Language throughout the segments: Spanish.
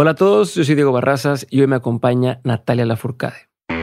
Hola a todos, yo soy Diego Barrazas y hoy me acompaña Natalia Lafourcade.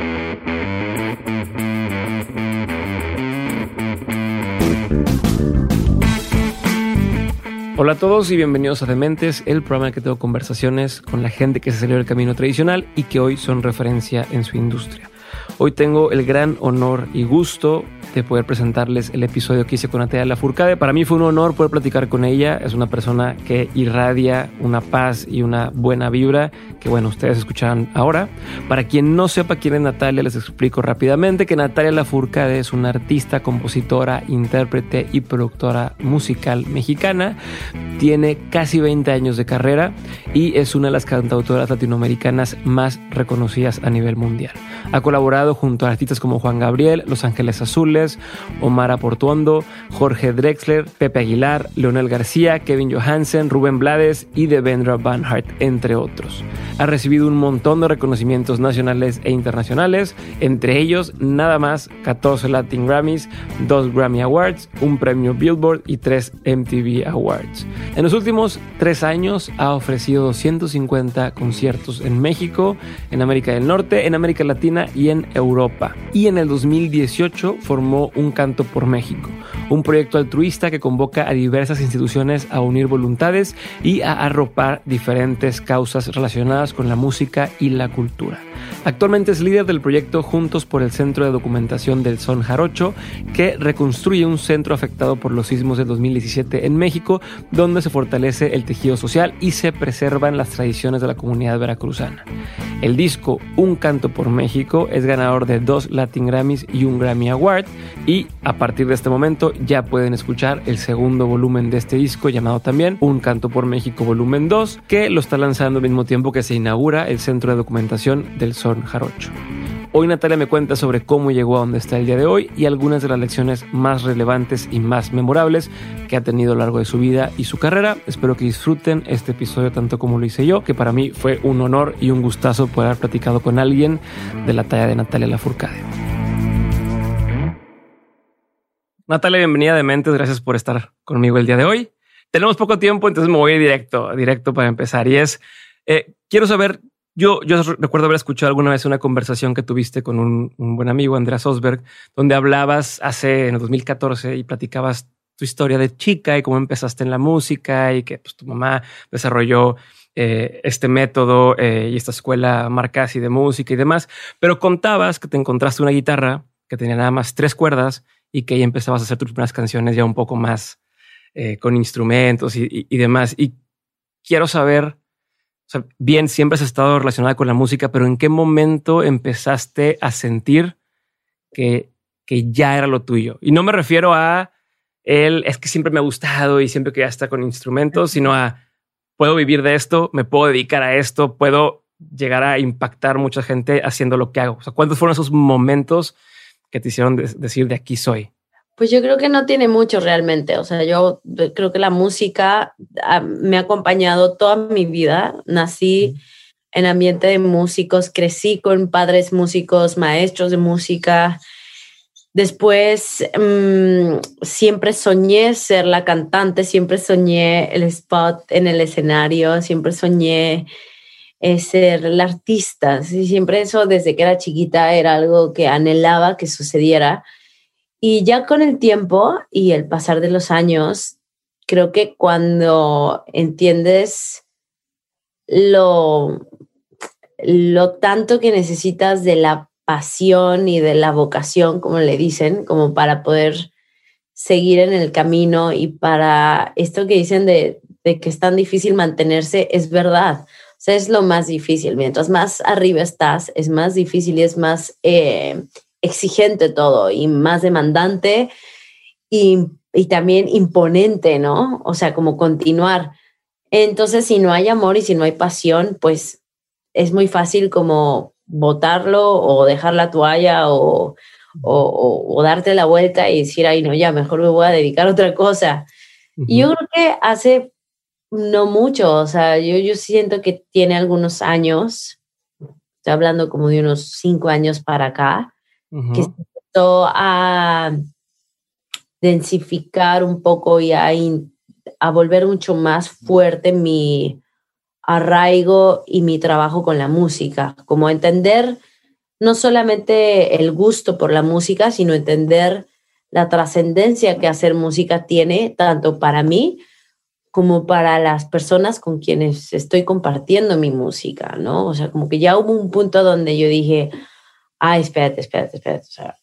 Hola a todos y bienvenidos a Dementes, el programa en el que tengo conversaciones con la gente que se salió del camino tradicional y que hoy son referencia en su industria. Hoy tengo el gran honor y gusto de poder presentarles el episodio que hice con Natalia Lafourcade. Para mí fue un honor poder platicar con ella. Es una persona que irradia una paz y una buena vibra que, bueno, ustedes escucharán ahora. Para quien no sepa quién es Natalia, les explico rápidamente que Natalia Lafourcade es una artista, compositora, intérprete y productora musical mexicana. Tiene casi 20 años de carrera y es una de las cantautoras latinoamericanas más reconocidas a nivel mundial. Ha colaborado junto a artistas como Juan Gabriel, Los Ángeles Azules, Omar Portuondo, Jorge Drexler, Pepe Aguilar, Leonel García, Kevin Johansen, Rubén Blades y Devendra Banhart, entre otros. Ha recibido un montón de reconocimientos nacionales e internacionales, entre ellos nada más 14 Latin Grammys, 2 Grammy Awards, un premio Billboard y 3 MTV Awards. En los últimos 3 años ha ofrecido 250 conciertos en México, en América del Norte, en América Latina y en Europa. Y en el 2018 formó Un Canto por México, un proyecto altruista que convoca a diversas instituciones a unir voluntades y a arropar diferentes causas relacionadas con la música y la cultura. Actualmente es líder del proyecto Juntos por el Centro de Documentación del Son Jarocho, que reconstruye un centro afectado por los sismos del 2017 en México, donde se fortalece el tejido social y se preservan las tradiciones de la comunidad veracruzana. El disco Un Canto por México es ganador de 2 Latin Grammys y un Grammy Award, y a partir de este momento ya pueden escuchar el segundo volumen de este disco, llamado también Un Canto por México Volumen 2, que lo está lanzando al mismo tiempo que se inaugura el Centro de Documentación del Son Jarocho. Hoy Natalia me cuenta sobre cómo llegó a donde está el día de hoy y algunas de las lecciones más relevantes y más memorables que ha tenido a lo largo de su vida y su carrera. Espero que disfruten este episodio tanto como lo hice yo, que para mí fue un honor y un gustazo poder haber platicado con alguien de la talla de Natalia Lafourcade. Natalia, bienvenida a Dementes, gracias por estar conmigo el día de hoy. Tenemos poco tiempo, entonces me voy directo para empezar. Y es, quiero saber, yo recuerdo haber escuchado alguna vez una conversación que tuviste con un buen amigo, Andreas Osberg, donde hablabas en el 2014 y platicabas tu historia de chica y cómo empezaste en la música y que pues, tu mamá desarrolló este método y esta escuela Marcasi de música y demás. Pero contabas que te encontraste una guitarra que tenía nada más 3 cuerdas y que ahí empezabas a hacer tus primeras canciones ya un poco más con instrumentos y demás. Y quiero saber, o sea, bien, siempre has estado relacionada con la música, pero ¿en qué momento empezaste a sentir que ya era lo tuyo? Y no me refiero a es que siempre me ha gustado y siempre quería estar con instrumentos, sino a puedo vivir de esto, me puedo dedicar a esto, puedo llegar a impactar mucha gente haciendo lo que hago. O sea, ¿cuántos fueron esos momentos que te hicieron decir de aquí soy? Pues yo creo que no tiene mucho realmente. O sea, yo creo que la música me ha acompañado toda mi vida. Nací en ambiente de músicos, crecí con padres músicos, maestros de música. Después siempre soñé ser la cantante, siempre soñé el spot en el escenario, siempre soñé ser la artista. Sí, siempre eso desde que era chiquita era algo que anhelaba que sucediera. Y ya con el tiempo y el pasar de los años, creo que cuando entiendes lo tanto que necesitas de la pasión y de la vocación, como le dicen, como para poder seguir en el camino y para esto que dicen de que es tan difícil mantenerse, es verdad. O sea, es lo más difícil. Mientras más arriba estás, es más difícil y es más exigente todo y más demandante y también imponente, ¿no? O sea, como continuar. Entonces, si no hay amor y si no hay pasión, pues es muy fácil como botarlo o dejar la toalla o darte la vuelta y decir, ay, no, ya, mejor me voy a dedicar a otra cosa. Uh-huh. Y yo creo que hace no mucho, o sea, yo siento que tiene algunos años, estoy hablando como de unos 5 años para acá, uh-huh, que se empezó a densificar un poco y a volver mucho más fuerte mi arraigo y mi trabajo con la música, como entender no solamente el gusto por la música, sino entender la trascendencia que hacer música tiene, tanto para mí como para las personas con quienes estoy compartiendo mi música, ¿no? O sea, como que ya hubo un punto donde yo dije, ay, espérate, o sea,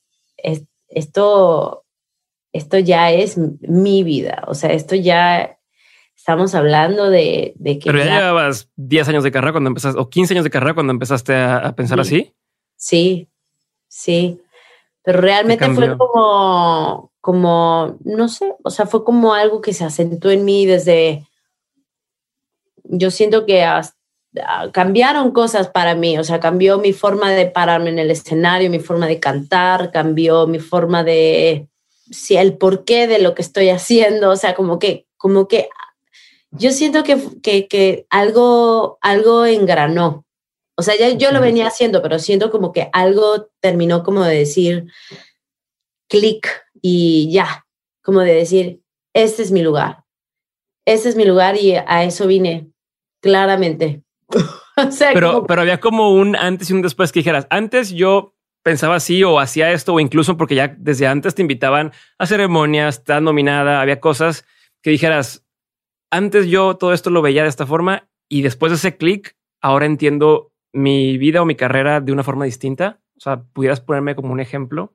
esto ya es mi vida, o sea, esto ya estamos hablando de que Pero ya llevabas 10 años de carrera cuando empezaste, o 15 años de carrera cuando empezaste a pensar así. Sí, sí, pero realmente fue como, no sé, o sea, fue como algo que se acentuó en mí desde, yo siento que cambiaron cosas para mí, o sea, cambió mi forma de pararme en el escenario, mi forma de cantar, cambió mi forma de, sí, el porqué de lo que estoy haciendo, o sea, como que yo siento que algo engranó. O sea, ya yo lo venía haciendo, pero siento como que algo terminó como de decir clic y ya, como de decir, este es mi lugar y a eso vine, claramente. O sea, pero había como un antes y un después que dijeras, antes yo pensaba así o hacía esto, o incluso porque ya desde antes te invitaban a ceremonias, estás nominada, había cosas que dijeras, antes yo todo esto lo veía de esta forma y después de ese clic, ahora entiendo mi vida o mi carrera de una forma distinta. O sea, ¿pudieras ponerme como un ejemplo?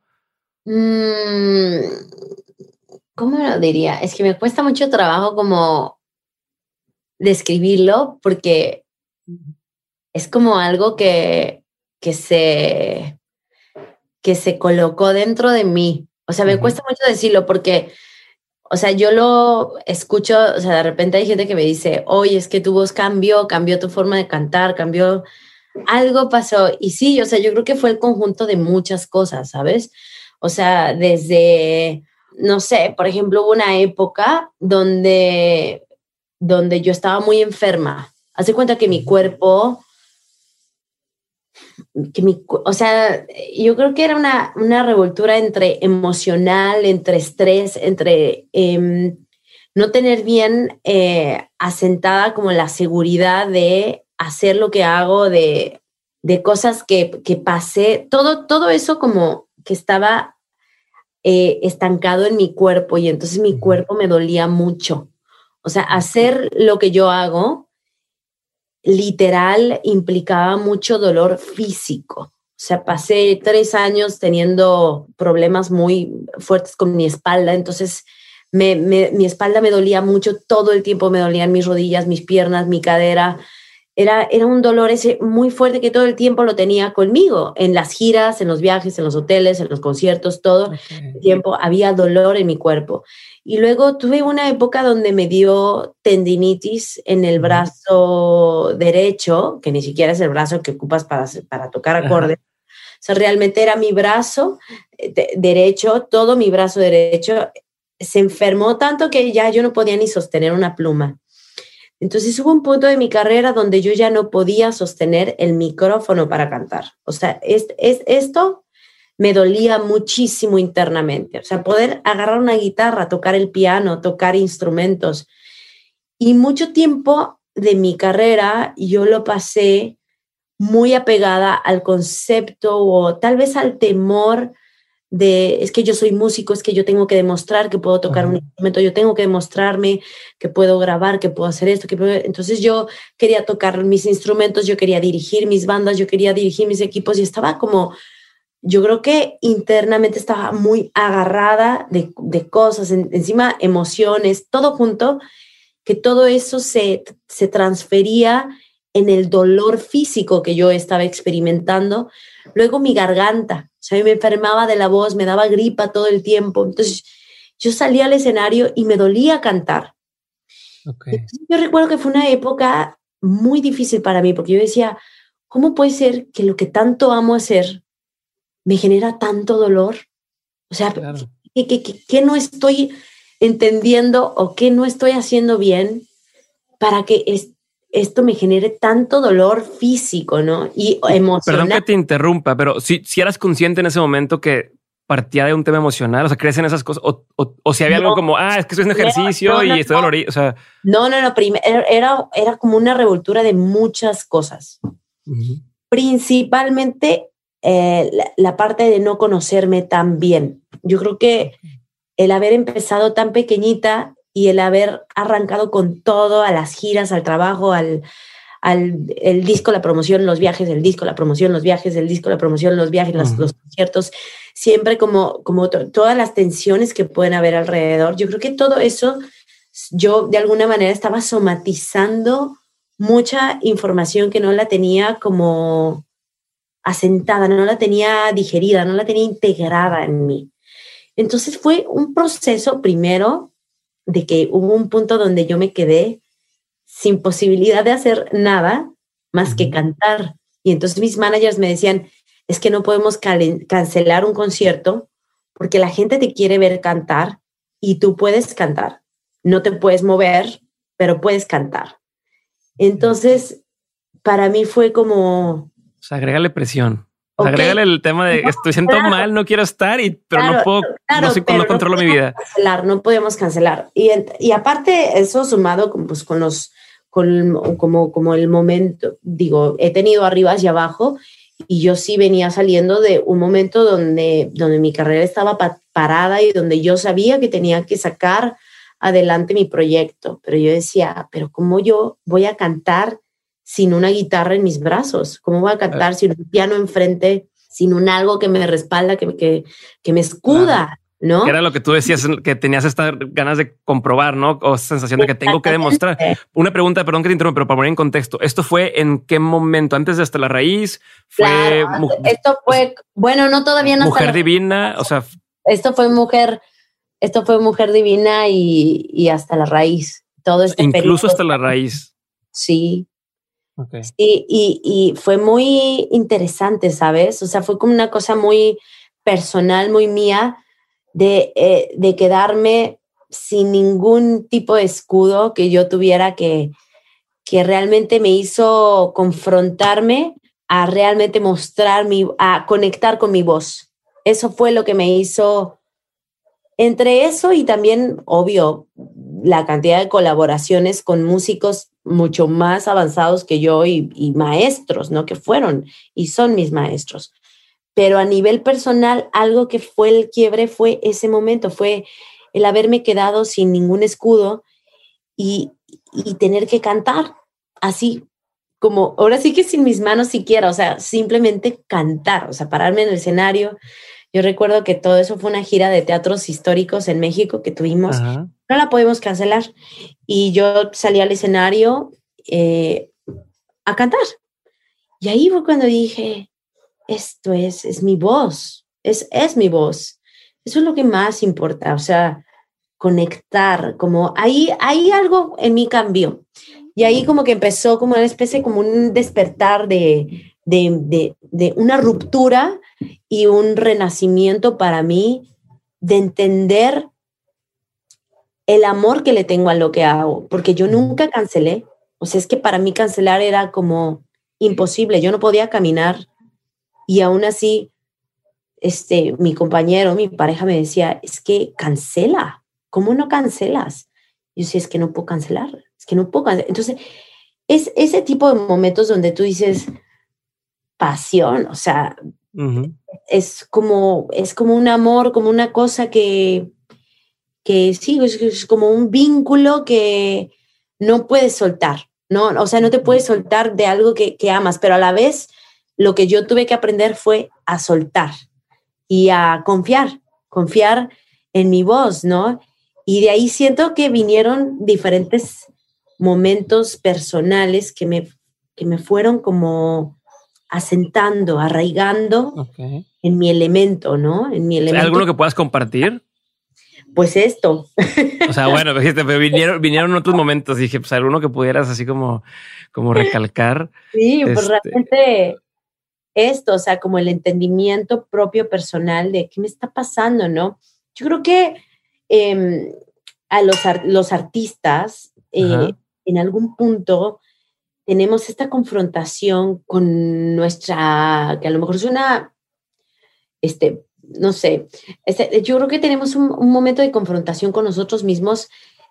¿Cómo lo diría? Es que me cuesta mucho trabajo como describirlo porque es como algo que se colocó dentro de mí. O sea, me cuesta mucho decirlo porque, o sea, yo lo escucho, o sea, de repente hay gente que me dice, oye, es que tu voz cambió tu forma de cantar, algo pasó. Y sí, o sea, yo creo que fue el conjunto de muchas cosas, ¿sabes? O sea, desde, no sé, por ejemplo, hubo una época donde yo estaba muy enferma. Hace cuenta que mi cuerpo, o sea, yo creo que era una revoltura entre emocional, entre estrés, entre no tener bien asentada como la seguridad de hacer lo que hago, de cosas que pasé, todo eso como que estaba estancado en mi cuerpo y entonces mi cuerpo me dolía mucho. O sea, hacer lo que yo hago literal implicaba mucho dolor físico. O sea, pasé 3 años teniendo problemas muy fuertes con mi espalda, entonces mi espalda me dolía mucho, todo el tiempo me dolían mis rodillas, mis piernas, mi cadera. Era un dolor ese muy fuerte que todo el tiempo lo tenía conmigo, en las giras, en los viajes, en los hoteles, en los conciertos, todo el tiempo había dolor en mi cuerpo. Y luego tuve una época donde me dio tendinitis en el brazo derecho, que ni siquiera es el brazo que ocupas para tocar acordes. O sea, realmente era mi brazo derecho, todo mi brazo derecho se enfermó tanto que ya yo no podía ni sostener una pluma. Entonces hubo un punto de mi carrera donde yo ya no podía sostener el micrófono para cantar. O sea, esto me dolía muchísimo internamente. O sea, poder agarrar una guitarra, tocar el piano, tocar instrumentos. Y mucho tiempo de mi carrera yo lo pasé muy apegada al concepto o tal vez al temor de, es que yo soy músico, es que yo tengo que demostrar que puedo tocar un instrumento, yo tengo que demostrarme que puedo grabar, que puedo hacer esto, entonces yo quería tocar mis instrumentos, yo quería dirigir mis bandas, yo quería dirigir mis equipos y estaba como, yo creo que internamente estaba muy agarrada de cosas, encima emociones, todo junto, que todo eso se transfería en el dolor físico que yo estaba experimentando. Luego mi garganta, o sea, me enfermaba de la voz, me daba gripa todo el tiempo. Entonces yo salía al escenario y me dolía cantar. Entonces, yo recuerdo que fue una época muy difícil para mí porque yo decía, ¿cómo puede ser que lo que tanto amo hacer me genera tanto dolor? O sea, claro. ¿Qué no estoy entendiendo o qué no estoy haciendo bien para que esto me genere tanto dolor físico, ¿no? Y emocional. Perdón que te interrumpa, pero si eras consciente en ese momento que partía de un tema emocional? O sea, ¿crees en esas cosas? O si había algo como, es que estoy haciendo ejercicio y estoy dolorido. O sea, no. Era como una revoltura de muchas cosas. Uh-huh. Principalmente la parte de no conocerme tan bien. Yo creo que el haber empezado tan pequeñita y el haber arrancado con todo, a las giras, al trabajo, el disco, la promoción, los viajes, el disco, la promoción, los viajes, el disco, la promoción, los viajes, los conciertos, siempre como todas las tensiones que pueden haber alrededor. Yo creo que todo eso, yo de alguna manera estaba somatizando mucha información que no la tenía como asentada, no la tenía digerida, no la tenía integrada en mí. Entonces fue un proceso primero de que hubo un punto donde yo me quedé sin posibilidad de hacer nada más que cantar. Y entonces mis managers me decían, es que no podemos cancelar un concierto porque la gente te quiere ver cantar y tú puedes cantar. No te puedes mover, pero puedes cantar. Entonces, para mí fue como... O sea, agrégale presión. O sea, agrégale el tema de estoy siento mal, no quiero estar, pero no puedo, no controlo mi vida. No podemos cancelar. Y aparte, eso sumado pues, como el momento, digo, he tenido arribas y abajo, y yo sí venía saliendo de un momento donde mi carrera estaba parada y donde yo sabía que tenía que sacar adelante mi proyecto. Pero yo decía, pero ¿cómo yo voy a cantar sin una guitarra en mis brazos? ¿Cómo voy a cantar sin un piano enfrente, sin un algo que me respalda, que me escuda? ¿No? Que era lo que tú decías, que tenías estas ganas de comprobar, ¿no? O sensación de que tengo que demostrar. Una pregunta, perdón que te interrumpa, pero para poner en contexto, ¿esto fue en qué momento? ¿Antes de Hasta la Raíz? Claro, esto fue, bueno, no todavía no. Mujer Divina, o sea... Esto fue Mujer Divina y Hasta la Raíz. Todo este incluso Hasta la Raíz. Sí. Okay. Sí, y fue muy interesante, ¿sabes? O sea, fue como una cosa muy personal, muy mía, de quedarme sin ningún tipo de escudo que yo tuviera que realmente me hizo confrontarme a realmente a conectar con mi voz. Eso fue lo que me hizo, entre eso y también, obvio, la cantidad de colaboraciones con músicos mucho más avanzados que yo y maestros, ¿no? Que fueron y son mis maestros. Pero a nivel personal, algo que fue el quiebre fue ese momento, fue el haberme quedado sin ningún escudo y tener que cantar así, como ahora sí que sin mis manos siquiera, o sea, simplemente cantar, o sea, pararme en el escenario. Yo recuerdo que todo eso fue una gira de teatros históricos en México que tuvimos. Ajá. No la podemos cancelar. Y yo salí al escenario a cantar. Y ahí fue cuando dije, esto es mi voz, es mi voz. Eso es lo que más importa, o sea, conectar, como ahí algo en mí cambió. Y ahí como que empezó como una especie, como un despertar de una ruptura y un renacimiento para mí de entender el amor que le tengo a lo que hago, porque yo nunca cancelé. O sea, es que para mí cancelar era como imposible. Yo no podía caminar y aún así mi compañero, mi pareja me decía, es que cancela. ¿Cómo no cancelas? Yo decía, es que no puedo cancelar. Es que no puedo cancelar. Entonces, es ese tipo de momentos donde tú dices pasión, o sea, es como un amor, como una cosa que sí, es como un vínculo que no puedes soltar, ¿no? O sea, no te puedes soltar de algo que amas, pero a la vez lo que yo tuve que aprender fue a soltar y a confiar en mi voz, ¿no? Y de ahí siento que vinieron diferentes momentos personales que me fueron como asentando, arraigando en mi elemento, ¿no? En mi elemento. ¿Alguno que puedas compartir? Pues esto. O sea, bueno, pero vinieron otros momentos. Dije, pues alguno que pudieras así como recalcar. Sí, pues realmente esto, o sea, como el entendimiento propio personal de qué me está pasando, ¿no? Yo creo que a los artistas en algún punto tenemos esta confrontación con nuestra, que a lo mejor suena no sé, yo creo que tenemos un momento de confrontación con nosotros mismos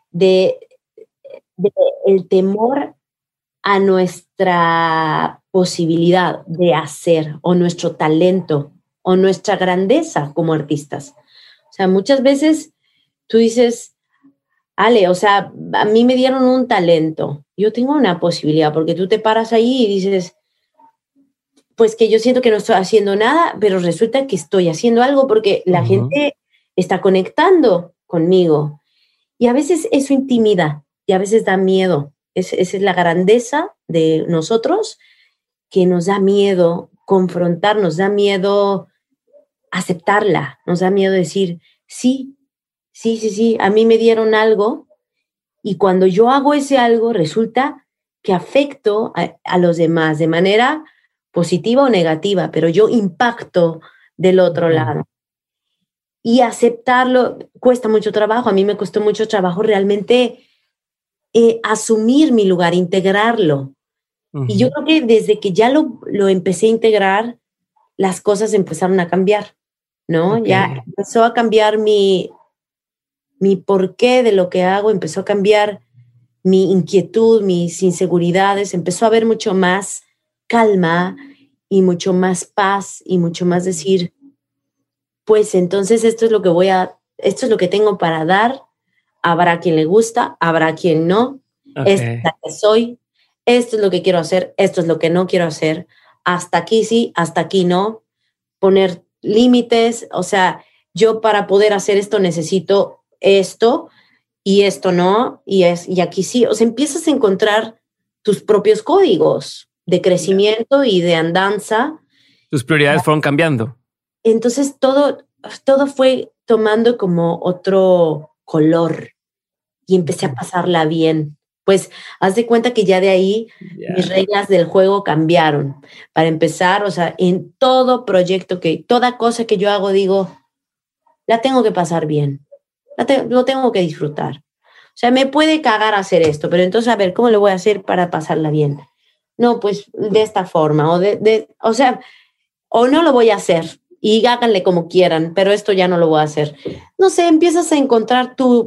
de el temor a nuestra posibilidad de hacer o nuestro talento o nuestra grandeza como artistas. O sea, muchas veces tú dices, Ale, o sea, a mí me dieron un talento, yo tengo una posibilidad, porque tú te paras ahí y dices, pues que yo siento que no estoy haciendo nada, pero resulta que estoy haciendo algo porque la gente está conectando conmigo. Y a veces eso intimida y a veces da miedo. Esa es la grandeza de nosotros, que nos da miedo confrontar, nos da miedo aceptarla, nos da miedo decir, sí, sí, sí, sí, a mí me dieron algo y cuando yo hago ese algo resulta que afecto a los demás de manera positiva o negativa, pero yo impacto del otro lado. Y aceptarlo cuesta mucho trabajo. A mí me costó mucho trabajo realmente asumir mi lugar, integrarlo. Y yo creo que desde que ya lo empecé a integrar, las cosas empezaron a cambiar, ¿no? Ya empezó a cambiar mi porqué de lo que hago, empezó a cambiar mi inquietud, mis inseguridades, empezó a haber mucho más calma y mucho más paz y mucho más decir, pues entonces esto es lo que tengo para dar, habrá quien le gusta, habrá quien no, esta es la que soy, esto es lo que quiero hacer, esto es lo que no quiero hacer, hasta aquí sí, hasta aquí no, poner límites, o sea, yo para poder hacer esto necesito esto y esto no, y aquí sí, o sea, empiezas a encontrar tus propios códigos de crecimiento y de andanza. Tus prioridades fueron cambiando. Entonces todo fue tomando como otro color y empecé a pasarla bien. Pues haz de cuenta que ya de ahí mis reglas del juego cambiaron. Para empezar, o sea, en todo proyecto, toda cosa que yo hago, digo, la tengo que pasar bien, lo tengo que disfrutar. O sea, me puede cagar hacer esto, pero entonces a ver, ¿cómo lo voy a hacer para pasarla bien? No, pues de esta forma, o sea, o no lo voy a hacer y háganle como quieran, pero esto ya no lo voy a hacer. No sé, empiezas a encontrar tu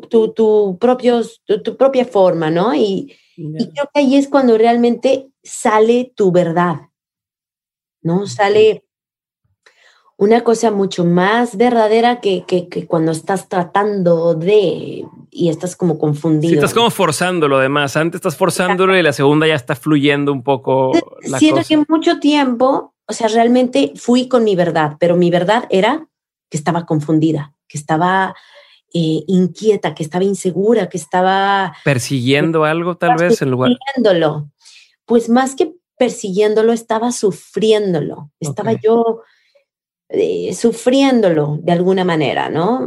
propia forma, ¿no? Y creo que ahí es cuando realmente sale tu verdad, ¿no? Sale una cosa mucho más verdadera que cuando estás tratando y estás como confundido. Sí, estás como forzando lo demás. Antes estás forzándolo y la segunda ya está fluyendo un poco la Siento cosa. que mucho tiempo, o sea, realmente fui con mi verdad, pero mi verdad era que estaba confundida, que estaba inquieta, que estaba insegura, que estaba... Persiguiendo algo tal vez en lugar... Persiguiéndolo. Pues más que persiguiéndolo, estaba sufriéndolo. Estaba yo sufriéndolo de alguna manera, ¿no?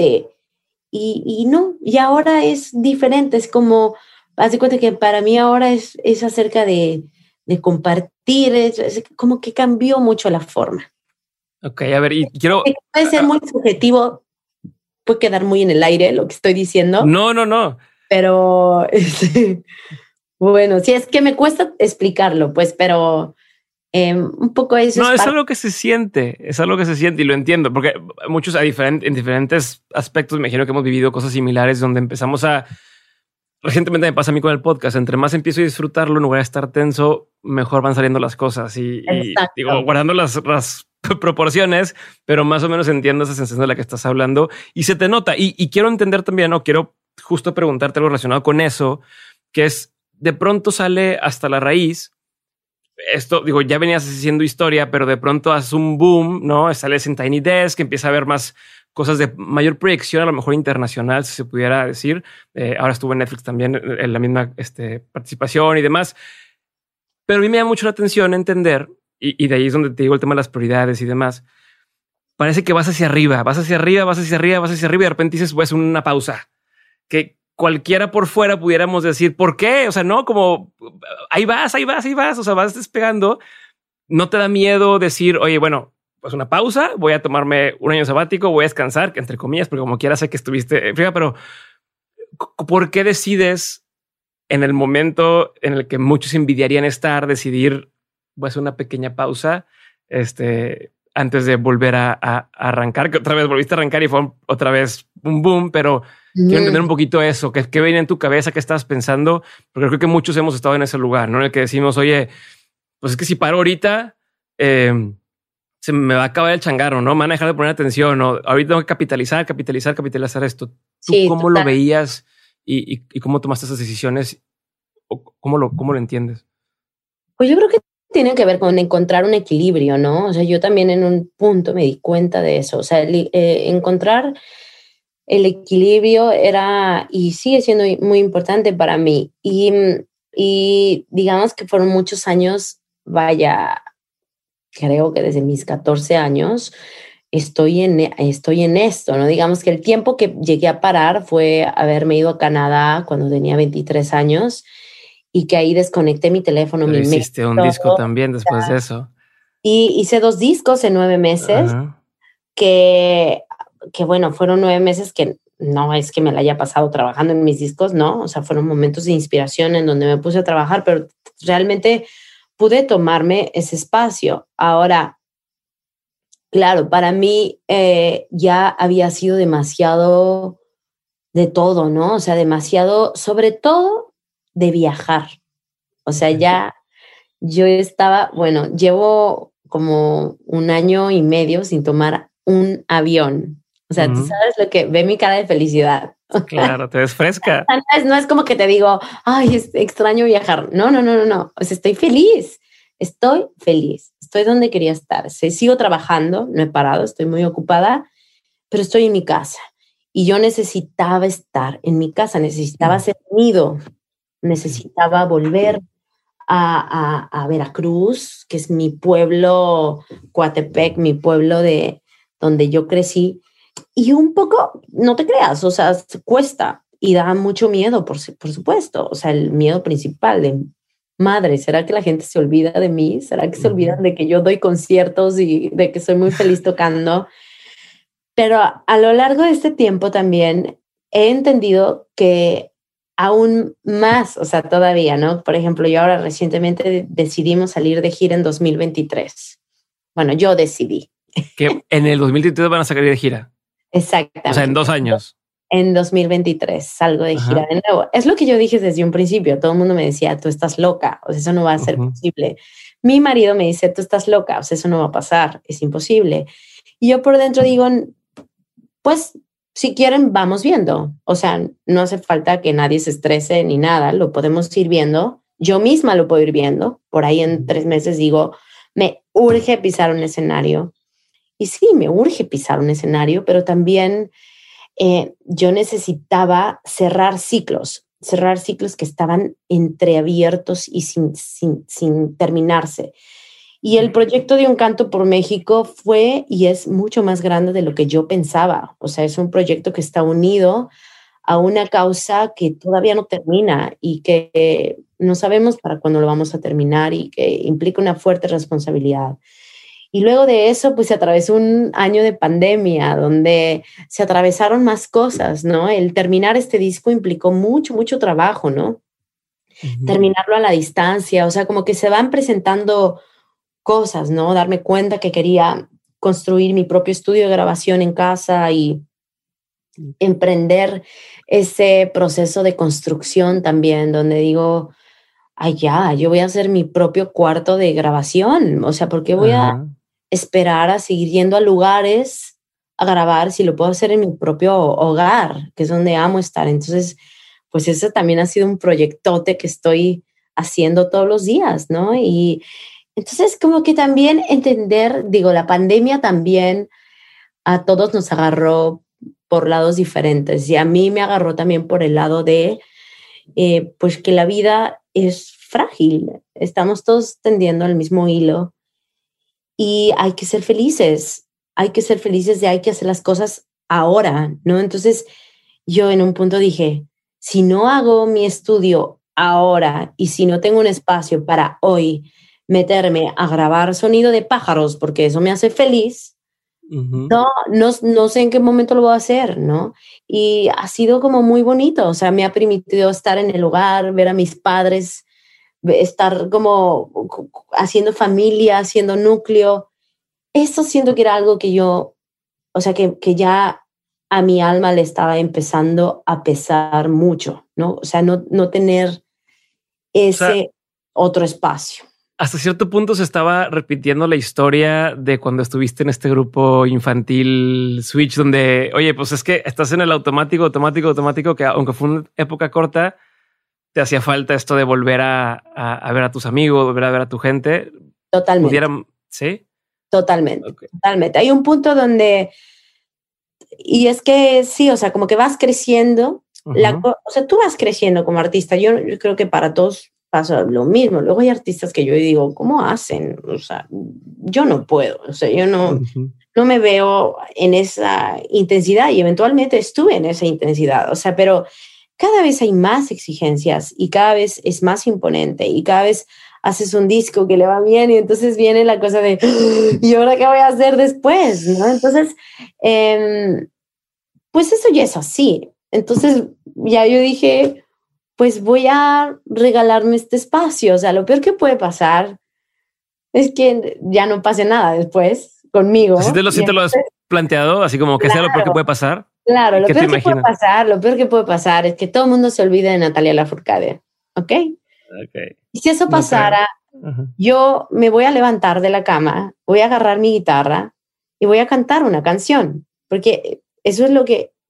Y no, y ahora es diferente, es como, haz de cuenta que para mí ahora es acerca de compartir, es como que cambió mucho la forma. Ok, a ver, y quiero... Puede ser muy subjetivo, puede quedar muy en el aire lo que estoy diciendo. No. Pero, bueno, sí, es que me cuesta explicarlo, pues, pero... un poco eso. No, es algo que se siente, y lo entiendo, porque muchos en diferentes aspectos me imagino que hemos vivido cosas similares donde empezamos a... Recientemente me pasa a mí con el podcast, entre más empiezo a disfrutarlo, en lugar de estar tenso, mejor van saliendo las cosas y digo, guardando las proporciones, pero más o menos entiendo esa sensación de la que estás hablando y se te nota. Y quiero entender también, ¿no? Quiero justo preguntarte algo relacionado con eso, que es de pronto sale hasta la raíz. Esto, digo, ya venías haciendo historia, pero de pronto haces un boom, ¿no? Sales en Tiny Desk, empieza a haber más cosas de mayor proyección, a lo mejor internacional, si se pudiera decir. Ahora estuvo en Netflix también en la misma participación y demás. Pero a mí me da mucho la atención entender, y de ahí es donde te digo el tema de las prioridades y demás. Parece que vas hacia arriba, y de repente dices, pues una pausa. Que cualquiera por fuera pudiéramos decir, ¿por qué? O sea, no, como ahí vas. O sea, vas despegando. No te da miedo decir, oye, bueno, pues una pausa, voy a tomarme un año sabático, voy a descansar, entre comillas, porque como quiera sé que estuviste fría, pero ¿por qué decides en el momento en el que muchos envidiarían estar, decidir, voy a hacer una pequeña pausa, antes de volver a arrancar, que otra vez volviste a arrancar y fue otra vez un boom, pero quiero entender un poquito eso, qué venía en tu cabeza, qué estabas pensando, porque creo que muchos hemos estado en ese lugar, ¿no? En el que decimos, oye, pues es que si paro ahorita, se me va a acabar el changarro, ¿no? Me van a dejar de poner atención, ¿no? Ahorita tengo que capitalizar esto. ¿Tú Sí, cómo lo veías y cómo tomaste esas decisiones? ¿O cómo lo entiendes? pues yo creo que tiene que ver con encontrar un equilibrio, ¿no? O sea, yo también en un punto me di cuenta de eso. O sea, encontrar el equilibrio era y sigue siendo muy importante para mí. Y digamos que fueron muchos años, vaya, creo que desde mis 14 años estoy en esto, ¿no? Digamos que el tiempo que llegué a parar fue haberme ido a Canadá cuando tenía 23 años y que ahí desconecté mi teléfono, Pero mi mail, hiciste un disco todo. también después de eso. Y hice 2 discos en 9 meses Ajá. que, que, bueno, fueron 9 meses que no es que me la haya pasado trabajando en mis discos, no, o sea, fueron momentos de inspiración en donde me puse a trabajar, pero realmente pude tomarme ese espacio. Ahora, claro, para mí ya había sido demasiado de todo, ¿no? O sea, demasiado, sobre todo de viajar. O sea, ya yo estaba, bueno, llevo como 1 año y medio sin tomar un avión. O sea, tú sabes lo que ve mi cara de felicidad. Claro, te ves fresca. No es como que te digo, ay, es extraño viajar. No, no, no, no, no. O sea, estoy feliz. Estoy feliz. Estoy donde quería estar. Sigo trabajando, no he parado, estoy muy ocupada, pero estoy en mi casa. Y yo necesitaba estar en mi casa, necesitaba ser nido, necesitaba volver a Veracruz, que es mi pueblo, Coatepec, mi pueblo de donde yo crecí. Y un poco, no te creas, o sea, cuesta y da mucho miedo, por supuesto. O sea, el miedo principal de madre, ¿será que la gente se olvida de mí? ¿Será que se olvidan de que yo doy conciertos y de que soy muy feliz tocando? Pero a lo largo de este tiempo también he entendido que aún más, o sea, todavía, ¿no? Por ejemplo, yo ahora recientemente decidimos salir de gira en 2023. Bueno, yo decidí. Que en el 2023 van a salir de gira. Exactamente. O sea, en 2 años. En 2023 salgo de gira Ajá. de nuevo. Es lo que yo dije desde un principio. Todo el mundo me decía, tú estás loca, o sea, eso no va a ser posible. Mi marido me dice, tú estás loca, o sea, eso no va a pasar, es imposible. Y yo por dentro digo, pues si quieren, vamos viendo. O sea, no hace falta que nadie se estrese ni nada, lo podemos ir viendo. Yo misma lo puedo ir viendo. Por ahí en 3 meses digo, me urge pisar un escenario. Y sí, me urge pisar un escenario, pero también yo necesitaba cerrar ciclos que estaban entreabiertos y sin terminarse. Y el proyecto de Un Canto por México fue y es mucho más grande de lo que yo pensaba. O sea, es un proyecto que está unido a una causa que todavía no termina y que no sabemos para cuándo lo vamos a terminar y que implica una fuerte responsabilidad. Y luego de eso, pues se atravesó un año de pandemia donde se atravesaron más cosas, ¿no? El terminar este disco implicó mucho, mucho trabajo, ¿no? Terminarlo a la distancia, o sea, como que se van presentando cosas, ¿no? Darme cuenta que quería construir mi propio estudio de grabación en casa y emprender ese proceso de construcción también, donde digo, ay, ya, yo voy a hacer mi propio cuarto de grabación, o sea, ¿por qué voy a esperar a seguir yendo a lugares a grabar si lo puedo hacer en mi propio hogar, que es donde amo estar? Entonces, pues ese también ha sido un proyectote que estoy haciendo todos los días, ¿no? Y entonces como que también entender, digo, la pandemia también a todos nos agarró por lados diferentes y a mí me agarró también por el lado de, pues que la vida es frágil, estamos todos tendiendo al mismo hilo y hay que ser felices de hay que hacer las cosas ahora, ¿no? Entonces yo en un punto dije, si no hago mi estudio ahora y si no tengo un espacio para hoy meterme a grabar sonido de pájaros porque eso me hace feliz, no sé en qué momento lo voy a hacer, ¿no? Y ha sido como muy bonito, o sea, me ha permitido estar en el hogar, ver a mis padres, estar como haciendo familia, haciendo núcleo eso siento que era algo que yo, o sea, que ya a mi alma le estaba empezando a pesar mucho, ¿no? O sea, no tener O sea, ese otro espacio. hasta cierto punto se estaba repitiendo la historia de cuando estuviste en este grupo infantil Switch, donde, oye, pues es que estás en el automático, que aunque fue una época corta, te hacía falta esto de volver a ver a tus amigos, volver a ver a tu gente. Totalmente. Pudieran, ¿sí? Totalmente, Okay. totalmente. Hay un punto donde, y es que sí, o sea, como que vas creciendo, o sea, tú vas creciendo como artista. Yo creo que para todos pasa lo mismo. Luego hay artistas que yo digo, ¿cómo hacen? O sea, yo no puedo, o sea, yo no me veo en esa intensidad y eventualmente estuve en esa intensidad, o sea, pero cada vez hay más exigencias y cada vez es más imponente y cada vez haces un disco que le va bien y entonces viene la cosa de, ¿y ahora qué voy a hacer después? ¿No? Entonces, pues eso ya es así. Entonces ya yo dije, pues voy a regalarme este espacio. O sea, lo peor que puede pasar es que ya no pase nada después conmigo. ¿Sí te lo has planteado? Así como que sea lo peor que puede pasar. Claro, lo peor que puede pasar es que todo el mundo se olvide de Natalia Lafourcade, ¿ok? Okay. Y si eso pasara, yo me voy a levantar de la cama, voy a agarrar mi guitarra y voy a cantar una canción, porque eso es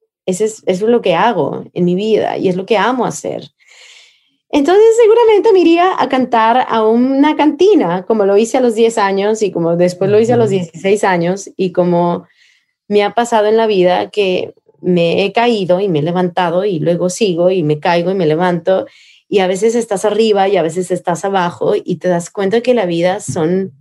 lo que hago en mi vida y es lo que amo hacer. Entonces seguramente me iría a cantar a una cantina, como lo hice a los 10 años y como después lo hice a los 16 años y como me ha pasado en la vida que me he caído y me he levantado y luego sigo y me caigo y me levanto y a veces estás arriba y a veces estás abajo y te das cuenta que la vida son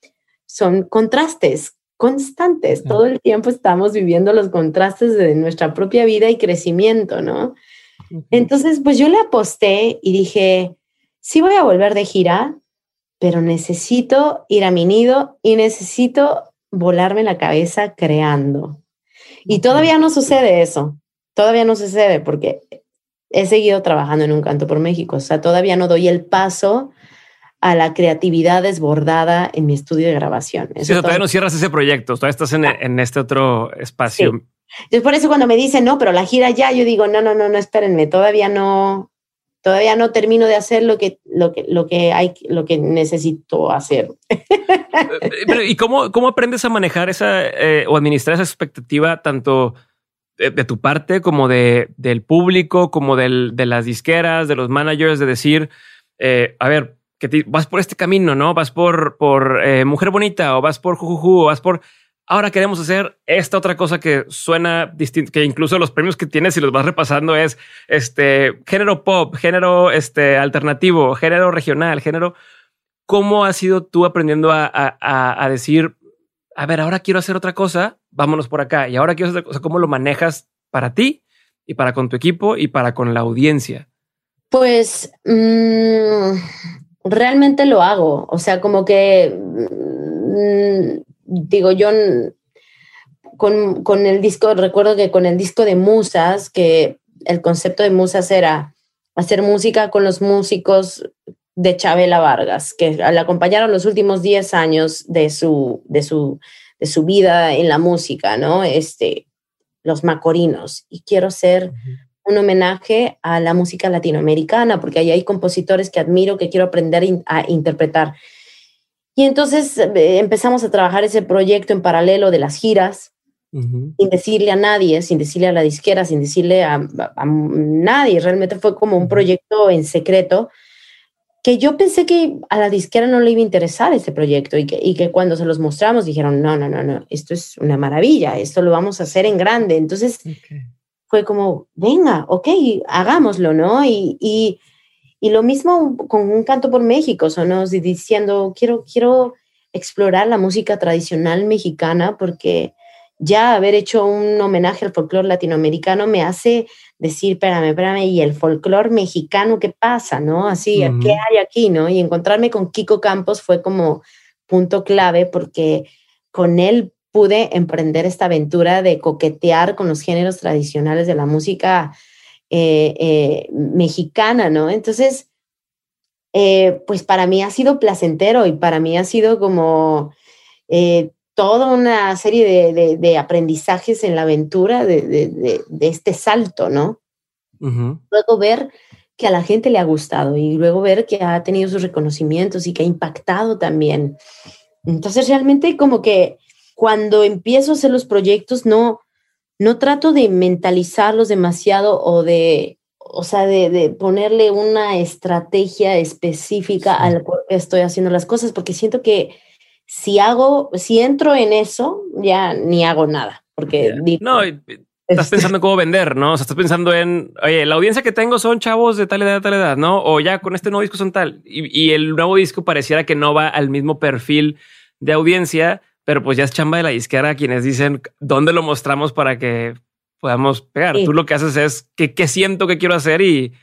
contrastes constantes. Todo el tiempo estamos viviendo los contrastes de nuestra propia vida y crecimiento, ¿no? Entonces, pues yo le aposté y dije, sí voy a volver de gira, pero necesito ir a mi nido y necesito volarme la cabeza creando. Y todavía no sucede eso, todavía no sucede porque he seguido trabajando en Un Canto por México, o sea, todavía no doy el paso a la creatividad desbordada en mi estudio de grabación. Eso todavía no cierras ese proyecto, todavía estás en este otro espacio. Sí. Entonces, por eso cuando me dicen, no, pero la gira ya, yo digo, no, espérenme, todavía no termino de hacer lo que necesito hacer. Pero, ¿y cómo aprendes a manejar esa o administrar esa expectativa tanto de tu parte como del público, como de las disqueras, de los managers, de decir, a ver, vas por este camino, ¿no? Vas por Mujer Bonita o vas por Jujuju o vas por... Ahora queremos hacer esta otra cosa que suena distinto, que incluso los premios que tienes, si los vas repasando, es género pop, género alternativo, género regional, género. ¿Cómo has sido tú aprendiendo a decir, a ver, ahora quiero hacer otra cosa, vámonos por acá, y ahora quiero hacer otra cosa? ¿Cómo lo manejas para ti y para con tu equipo y para con la audiencia? Pues realmente lo hago. O sea, como que digo, yo con el disco, recuerdo que con el disco de Musas, que el concepto de Musas era hacer música con los músicos de Chabela Vargas, que le acompañaron los últimos 10 años de su vida en la música, ¿no? Los Macorinos. Y quiero hacer un homenaje a la música latinoamericana, porque ahí hay compositores que admiro, que quiero aprender a interpretar. Y entonces empezamos a trabajar ese proyecto en paralelo de las giras, sin decirle a nadie, sin decirle a la disquera, sin decirle a nadie. Realmente fue como un proyecto en secreto, que yo pensé que a la disquera no le iba a interesar este proyecto y que cuando se los mostramos dijeron, no, esto es una maravilla, esto lo vamos a hacer en grande. Entonces fue como, venga, ok, hagámoslo, ¿no? Y lo mismo con Un Canto por México, sonos diciendo, quiero explorar la música tradicional mexicana porque ya haber hecho un homenaje al folclore latinoamericano me hace decir, espérame, y el folclore mexicano, ¿qué pasa, no? Así, ¿qué hay aquí, no? Y encontrarme con Kiko Campos fue como punto clave porque con él pude emprender esta aventura de coquetear con los géneros tradicionales de la música mexicana, ¿no? Entonces, pues para mí ha sido placentero y para mí ha sido como toda una serie de aprendizajes en la aventura de este salto, ¿no? Luego ver que a la gente le ha gustado y luego ver que ha tenido sus reconocimientos y que ha impactado también. Entonces realmente como que cuando empiezo a hacer los proyectos no trato de mentalizarlos demasiado o de ponerle una estrategia específica al por qué estoy haciendo las cosas, porque siento que si entro en eso, ya ni hago nada, porque no, estás pensando en cómo vender, ¿no? O sea, estás pensando en, oye, la audiencia que tengo son chavos de tal edad, ¿no? O ya con este nuevo disco son tal. Y el nuevo disco pareciera que no va al mismo perfil de audiencia, pero pues ya es chamba de la disquera quienes dicen dónde lo mostramos para que podamos pegar. Sí. Tú lo que haces es que siento que quiero hacer y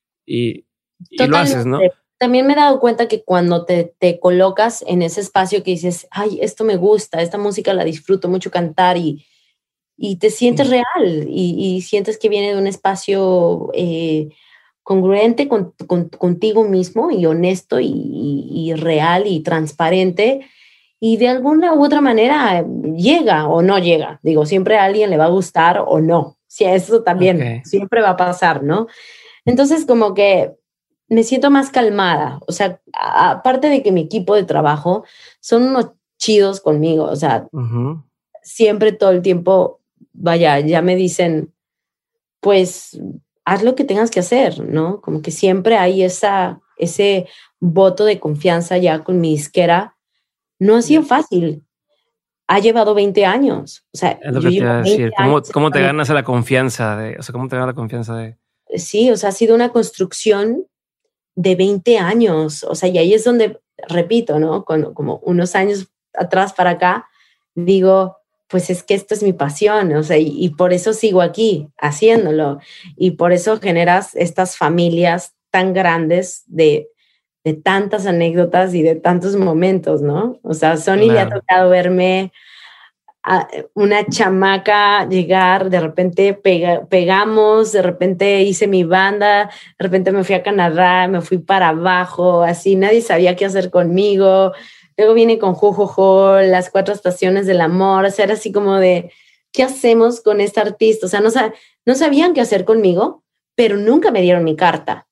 lo haces, ¿no? También me he dado cuenta que cuando te colocas en ese espacio que dices, ay, esto me gusta, esta música la disfruto mucho cantar y te sientes real y sientes que viene de un espacio congruente contigo mismo y honesto y real y transparente y de alguna u otra manera llega o no llega. Digo, siempre a alguien le va a gustar o no. Sí, eso también siempre va a pasar, ¿no? Entonces como que me siento más calmada. O sea, aparte de que mi equipo de trabajo son unos chidos conmigo. O sea, siempre todo el tiempo, vaya, ya me dicen, pues, haz lo que tengas que hacer, ¿no? Como que siempre hay ese voto de confianza ya con mi disquera. No ha sido fácil. Ha llevado 20 años. O sea, es lo que te iba a decir. ¿Cómo te ganas la confianza ¿cómo te ganas la confianza de? Sí, o sea, ha sido una construcción de 20 años. O sea, y ahí es donde, repito, ¿no? Como unos años atrás para acá, digo, pues es que esto es mi pasión, o sea, y por eso sigo aquí haciéndolo. Y por eso generas estas familias tan grandes de tantas anécdotas y de tantos momentos, ¿no? O sea, Sony le ha tocado verme a una chamaca llegar, de repente pegamos, de repente hice mi banda, de repente me fui a Canadá, me fui para abajo, así nadie sabía qué hacer conmigo. Luego viene con Jojojo, las 4 estaciones del amor, o sea, era así como de, ¿qué hacemos con esta artista? O sea, no sabían qué hacer conmigo, pero nunca me dieron mi carta.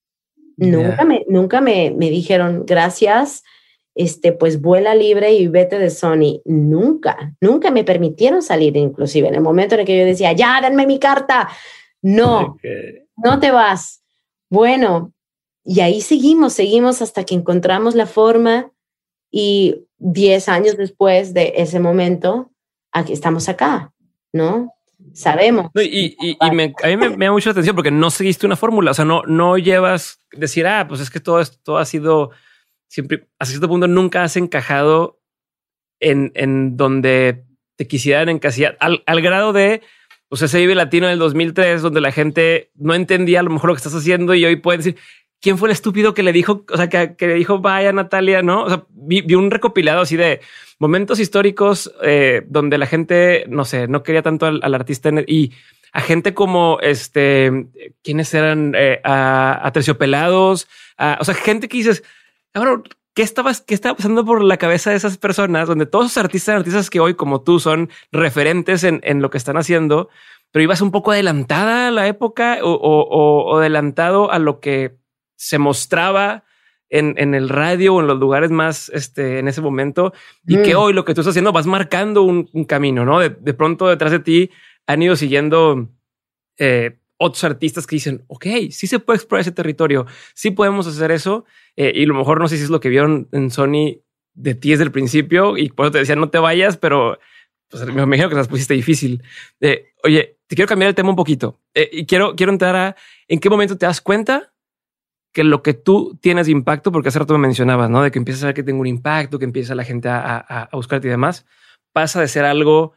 Nunca me dijeron, gracias, pues vuela libre y vete de Sony. Nunca me permitieron salir, inclusive en el momento en el que yo decía, ya, denme mi carta. No te vas. Bueno, y ahí seguimos hasta que encontramos la forma y 10 años después de ese momento, aquí estamos acá, ¿no? Sabemos. No, a mí me da mucha atención porque no seguiste una fórmula, o sea, no llevas decir, pues es que todo esto ha sido siempre, hasta cierto punto nunca has encajado en donde te quisieran encasillar, al grado de, pues ese Vive Latino del 2003, donde la gente no entendía a lo mejor lo que estás haciendo y hoy pueden decir, ¿quién fue el estúpido que le dijo, o sea, que le dijo, vaya Natalia, ¿no? O sea, vi un recopilado así de momentos históricos donde la gente, no sé, no quería tanto al artista y a gente como ¿quiénes eran? A Terciopelados, o sea, gente que dices, cabrón, ¿qué estaba pasando por la cabeza de esas personas? Donde todos esos artistas que hoy como tú son referentes en lo que están haciendo, pero ibas un poco adelantada a la época o adelantado a lo que se mostraba en el radio o en los lugares más en ese momento y que hoy lo que tú estás haciendo vas marcando un camino, ¿no? De pronto detrás de ti han ido siguiendo otros artistas que dicen, ok, sí se puede explorar ese territorio, sí podemos hacer eso y a lo mejor no sé si es lo que vieron en Sony de ti desde el principio y por eso te decía no te vayas, pero pues, me imagino que las pusiste difícil. Oye, te quiero cambiar el tema un poquito y quiero entrar a en qué momento te das cuenta que lo que tú tienes de impacto, porque hace rato me mencionabas, ¿no? De que empiezas a ver que tengo un impacto, que empieza la gente a buscarte y demás, pasa de ser algo,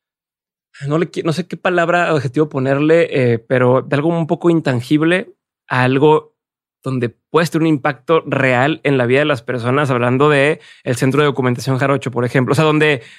no sé qué palabra adjetivo ponerle, pero de algo un poco intangible a algo donde puedes tener un impacto real en la vida de las personas, hablando de el Centro de Documentación Jarocho, por ejemplo. O sea,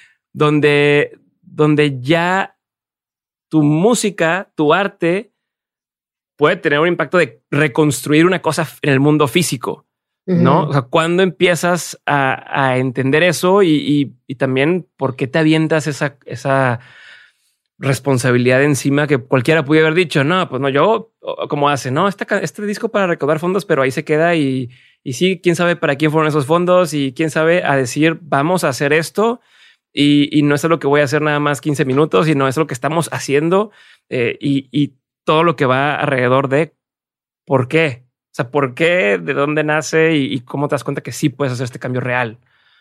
donde ya tu música, tu arte puede tener un impacto de reconstruir una cosa en el mundo físico, ¿no? O sea, ¿cuándo empiezas a entender eso y también por qué te avientas esa responsabilidad encima que cualquiera pudiera haber dicho? No, pues no, yo, como hace, no, este disco para recaudar fondos, pero ahí se queda y sí, quién sabe para quién fueron esos fondos y quién sabe a decir, vamos a hacer esto y no es lo que voy a hacer nada más 15 minutos, sino es lo que estamos haciendo y todo lo que va alrededor de por qué. O sea, ¿por qué? ¿De dónde nace? Y cómo te das cuenta que sí puedes hacer este cambio real.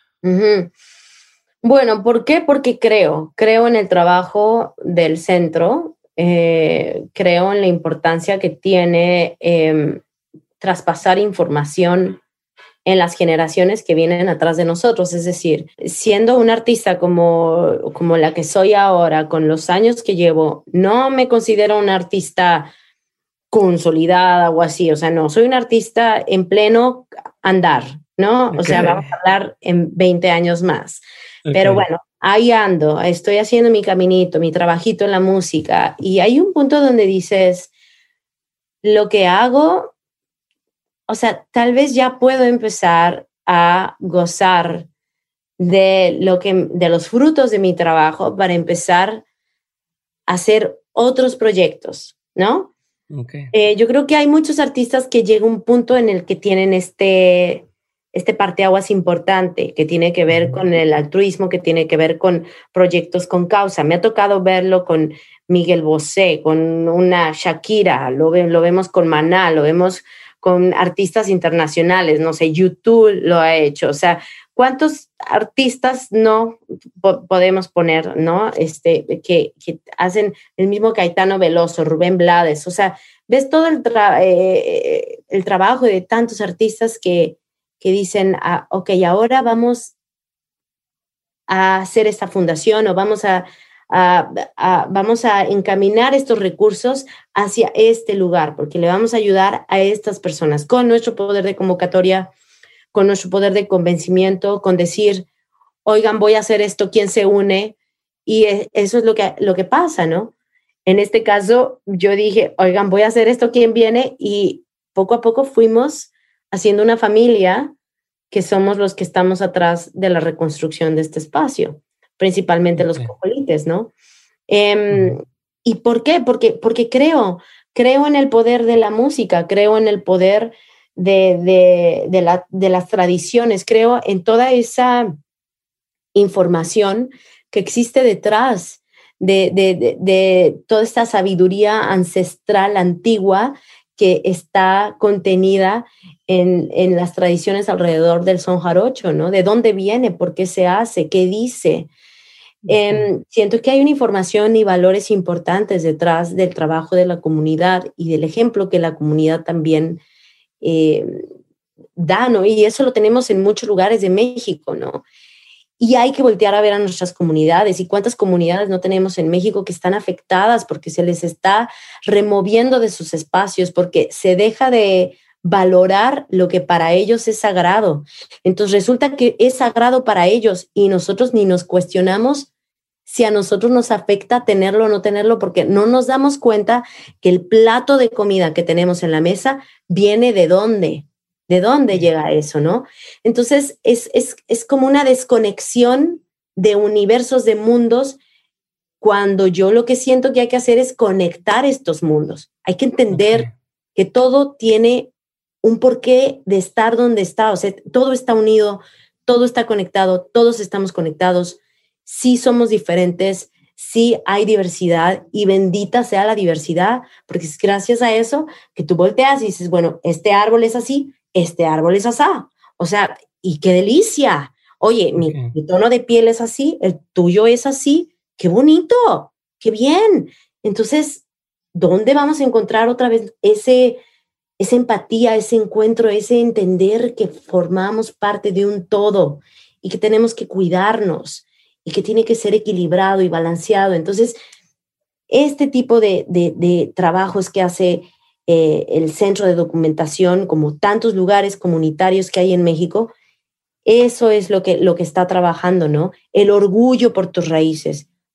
Bueno, ¿por qué? Porque creo en el trabajo del centro, creo en la importancia que tiene traspasar información en las generaciones que vienen atrás de nosotros. Es decir, siendo un artista como la que soy ahora, con los años que llevo, no me considero una artista consolidada o así. O sea, no, soy un artista en pleno andar, ¿no? Okay. O sea, vamos a hablar en 20 años más. Okay. Pero bueno, ahí ando, estoy haciendo mi caminito, mi trabajito en la música. Y hay un punto donde dices, lo que hago, o sea, tal vez ya puedo empezar a gozar de los frutos de mi trabajo para empezar a hacer otros proyectos, ¿no? Okay. Yo creo que hay muchos artistas que llega un punto en el que tienen este parteaguas importante, que tiene que ver con el altruismo, que tiene que ver con proyectos con causa. Me ha tocado verlo con Miguel Bosé, con una Shakira, lo vemos con Maná, lo vemos con artistas internacionales, no sé, YouTube lo ha hecho. O sea, ¿cuántos artistas no podemos poner, no? Que hacen el mismo Caetano Veloso, Rubén Blades. O sea, ves todo el trabajo de tantos artistas que dicen, ok, ahora vamos a hacer esta fundación o vamos a encaminar estos recursos hacia este lugar, porque le vamos a ayudar a estas personas con nuestro poder de convocatoria, con nuestro poder de convencimiento, con decir, oigan, voy a hacer esto, ¿quién se une? Y eso es lo que pasa, ¿no? En este caso, yo dije, oigan, voy a hacer esto, ¿quién viene? Y poco a poco fuimos haciendo una familia que somos los que estamos atrás de la reconstrucción de este espacio, principalmente los cojolites, ¿no? ¿Y por qué? Porque creo en el poder de la música, creo en el poder de las tradiciones, creo en toda esa información que existe detrás de toda esta sabiduría ancestral antigua que está contenida en las tradiciones alrededor del son jarocho, ¿no? ¿De dónde viene? ¿Por qué se hace? ¿Qué dice? Siento que hay una información y valores importantes detrás del trabajo de la comunidad y del ejemplo que la comunidad también da, ¿no? Y eso lo tenemos en muchos lugares de México, ¿no? Y hay que voltear a ver a nuestras comunidades y cuántas comunidades no tenemos en México que están afectadas porque se les está removiendo de sus espacios, porque se deja de valorar lo que para ellos es sagrado. Entonces resulta que es sagrado para ellos y nosotros ni nos cuestionamos si a nosotros nos afecta tenerlo o no tenerlo, porque no nos damos cuenta que el plato de comida que tenemos en la mesa viene de dónde. ¿De dónde llega eso, no? Entonces, es como una desconexión de universos, de mundos, cuando yo lo que siento que hay que hacer es conectar estos mundos. Hay que entender que todo tiene un porqué de estar donde está. O sea, todo está unido, todo está conectado, todos estamos conectados. Sí somos diferentes, sí hay diversidad y bendita sea la diversidad, porque es gracias a eso que tú volteas y dices, bueno, este árbol es así, este árbol es asá. O sea, y qué delicia. Oye, mi tono de piel es así, el tuyo es así. Qué bonito, qué bien. Entonces, ¿dónde vamos a encontrar otra vez esa empatía, ese encuentro, ese entender que formamos parte de un todo y que tenemos que cuidarnos y que tiene que ser equilibrado y balanceado? Entonces, este tipo de trabajos que hace el Centro de Documentación, como tantos lugares comunitarios que hay en México, eso es lo que está trabajando, ¿no? El orgullo por tus raíces.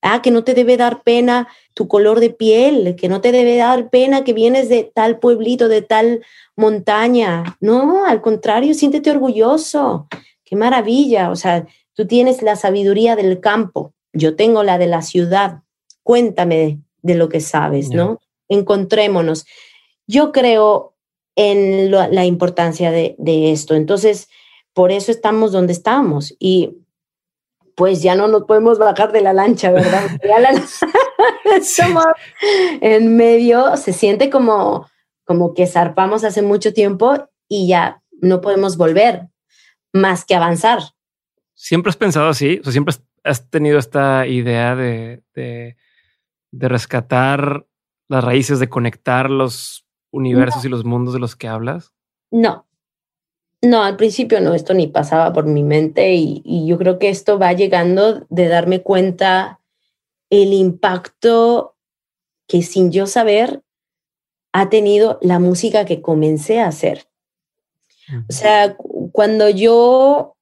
que no te debe dar pena tu color de piel, que no te debe dar pena que vienes de tal pueblito, de tal montaña. No, al contrario, siéntete orgulloso. Qué maravilla. O sea, tú tienes la sabiduría del campo, yo tengo la de la ciudad. Cuéntame de lo que sabes, ¿no? Encontrémonos. Yo creo en la importancia de esto. Entonces, por eso estamos donde estamos. Y pues ya no nos podemos bajar de la lancha, ¿verdad? Estamos en medio, se siente como que zarpamos hace mucho tiempo y ya no podemos volver más que avanzar. ¿Siempre has pensado así? O sea, ¿siempre has tenido esta idea de rescatar las raíces, de conectar los universos y los mundos de los que hablas? No, al principio no, esto ni pasaba por mi mente y yo creo que esto va llegando de darme cuenta el impacto que sin yo saber ha tenido la música que comencé a hacer. O sea, cuando yo,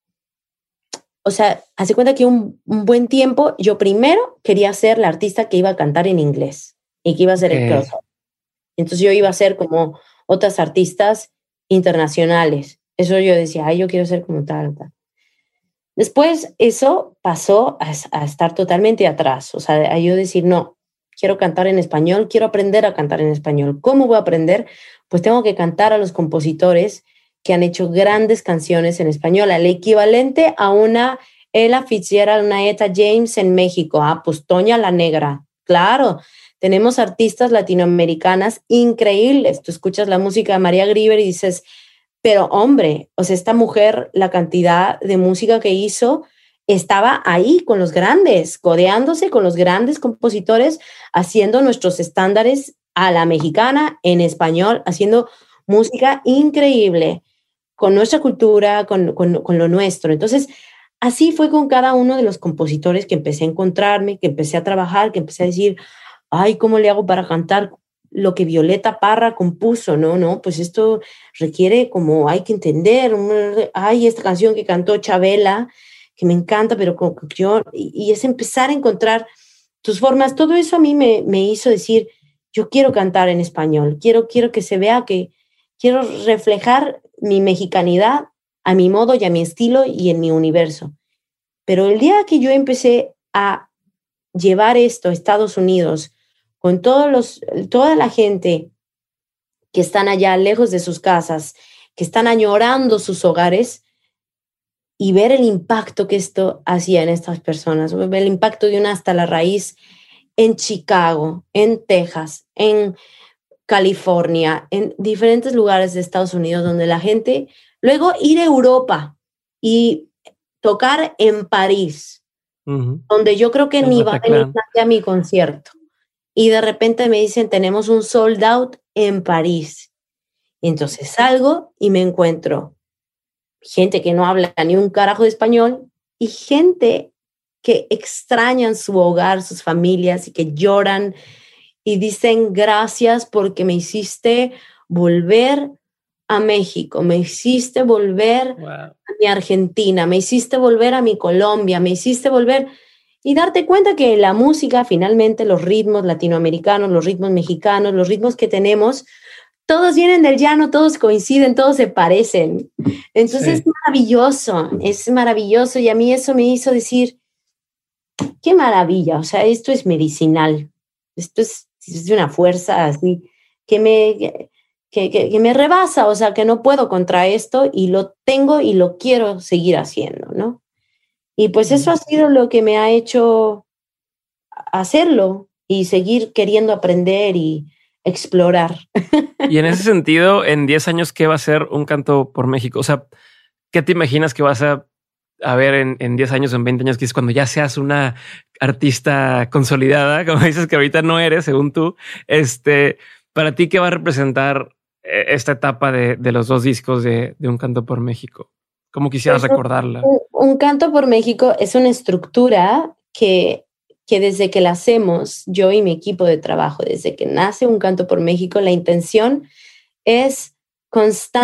hace cuenta que un buen tiempo, yo primero quería ser la artista que iba a cantar en inglés y que iba a ser el crossover. Entonces yo iba a ser como otras artistas internacionales. Eso yo decía, yo quiero ser como tal. Después eso pasó a estar totalmente atrás. O sea, a yo decir, no, quiero cantar en español, quiero aprender a cantar en español. ¿Cómo voy a aprender? Pues tengo que cantar a los compositores que han hecho grandes canciones en español, al equivalente a una Ella Fitzgerald, una Etta James en México. Pues Toña la Negra. Claro, tenemos artistas latinoamericanas increíbles. Tú escuchas la música de María Grieber y dices, pero hombre, o sea, esta mujer, la cantidad de música que hizo, estaba ahí con los grandes, codeándose con los grandes compositores, haciendo nuestros estándares a la mexicana en español, haciendo música increíble con nuestra cultura, con lo nuestro. Entonces, así fue con cada uno de los compositores que empecé a encontrarme, que empecé a trabajar, que empecé a decir, ¿cómo le hago para cantar lo que Violeta Parra compuso? No, pues esto requiere como, hay que entender, esta canción que cantó Chabela, que me encanta, pero y es empezar a encontrar tus formas. Todo eso a mí me hizo decir, yo quiero cantar en español, quiero que se vea que quiero reflejar mi mexicanidad a mi modo y a mi estilo y en mi universo. Pero el día que yo empecé a llevar esto a Estados Unidos, con toda la gente que están allá lejos de sus casas, que están añorando sus hogares, y ver el impacto que esto hacía en estas personas, el impacto de una hasta la raíz en Chicago, en Texas, en California, en diferentes lugares de Estados Unidos, donde la gente, luego ir a Europa y tocar en París, donde yo creo que ni va a venir nadie a mi concierto. Y de repente me dicen, tenemos un sold out en París. Y entonces salgo y me encuentro gente que no habla ni un carajo de español y gente que extrañan su hogar, sus familias y que lloran y dicen gracias porque me hiciste volver a México, me hiciste volver a mi Argentina, me hiciste volver a mi Colombia, me hiciste volver y darte cuenta que la música, finalmente los ritmos latinoamericanos, los ritmos mexicanos, los ritmos que tenemos, todos vienen del llano, todos coinciden, todos se parecen. Entonces es maravilloso y a mí eso me hizo decir, qué maravilla, o sea, esto es medicinal, esto es de una fuerza así que me rebasa, o sea, que no puedo contra esto y lo tengo y lo quiero seguir haciendo, ¿no? Y pues eso ha sido lo que me ha hecho hacerlo y seguir queriendo aprender y explorar. Y en ese sentido, en 10 años, ¿qué va a ser Un Canto por México? O sea, ¿qué te imaginas que vas a ver en 10 años, en 20 años, que es cuando ya seas una artista consolidada, como dices que ahorita no eres, según tú? Para ti, ¿qué va a representar esta etapa de los 2 discos de Un Canto por México? ¿Cómo quisieras recordarla? Un Canto por México es una estructura que desde que la hacemos, yo y mi equipo de trabajo, desde que nace Un Canto por México, la intención es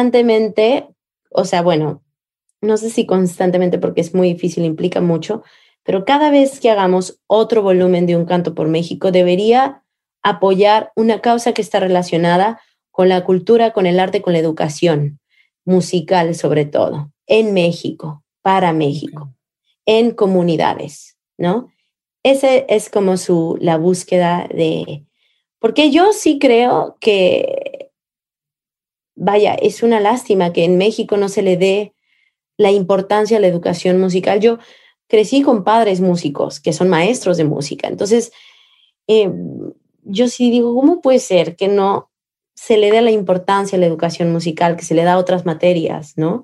constantemente, o sea, bueno, no sé si constantemente porque es muy difícil, implica mucho, pero cada vez que hagamos otro volumen de Un Canto por México, debería apoyar una causa que está relacionada con la cultura, con el arte, con la educación musical sobre todo, en México, para México, en comunidades, ¿no? Ese es como la búsqueda de... Porque yo sí creo que, vaya, es una lástima que en México no se le dé la importancia a la educación musical. Yo crecí con padres músicos que son maestros de música, entonces yo sí digo, ¿cómo puede ser que no se le dé la importancia a la educación musical, que se le da a otras materias, ¿no?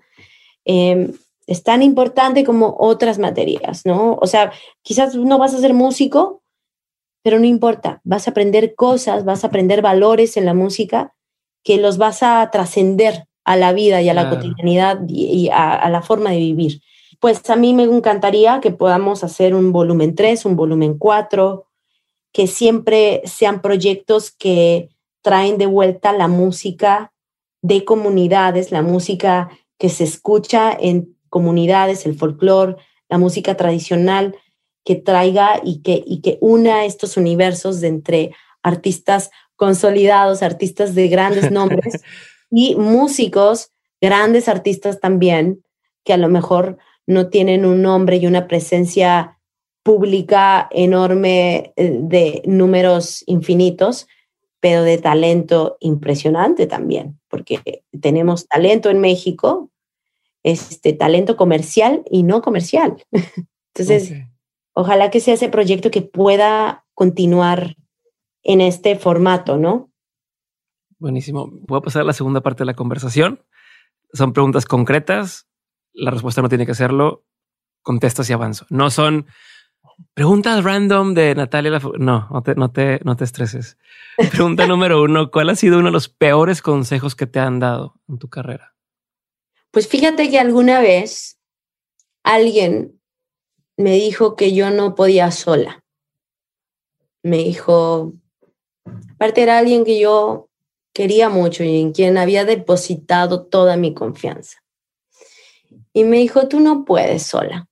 Es tan importante como otras materias, ¿no? O sea, quizás no vas a ser músico, pero no importa, vas a aprender cosas, vas a aprender valores en la música que los vas a trascender a la vida y a la cotidianidad y a la forma de vivir. Pues a mí me encantaría que podamos hacer un volumen 3, un volumen 4, que siempre sean proyectos que traen de vuelta la música de comunidades, la música que se escucha en comunidades, el folclore, la música tradicional, que traiga y que una estos universos de entre artistas consolidados, artistas de grandes nombres y músicos, grandes artistas también, que a lo mejor no tienen un nombre y una presencia pública enorme de números infinitos, pero de talento impresionante también, porque tenemos talento en México, talento comercial y no comercial. Entonces, ojalá que sea ese proyecto que pueda continuar en este formato, ¿no? Buenísimo. Voy a pasar a la segunda parte de la conversación. Son preguntas concretas. La respuesta no tiene que serlo. Contestas y avanzo. No son preguntas random de Natalia. No te estreses. Pregunta número 1. ¿Cuál ha sido uno de los peores consejos que te han dado en tu carrera? Pues fíjate que alguna vez alguien me dijo que yo no podía sola. Me dijo, aparte era alguien que yo quería mucho y en quien había depositado toda mi confianza. Y me dijo, tú no puedes sola.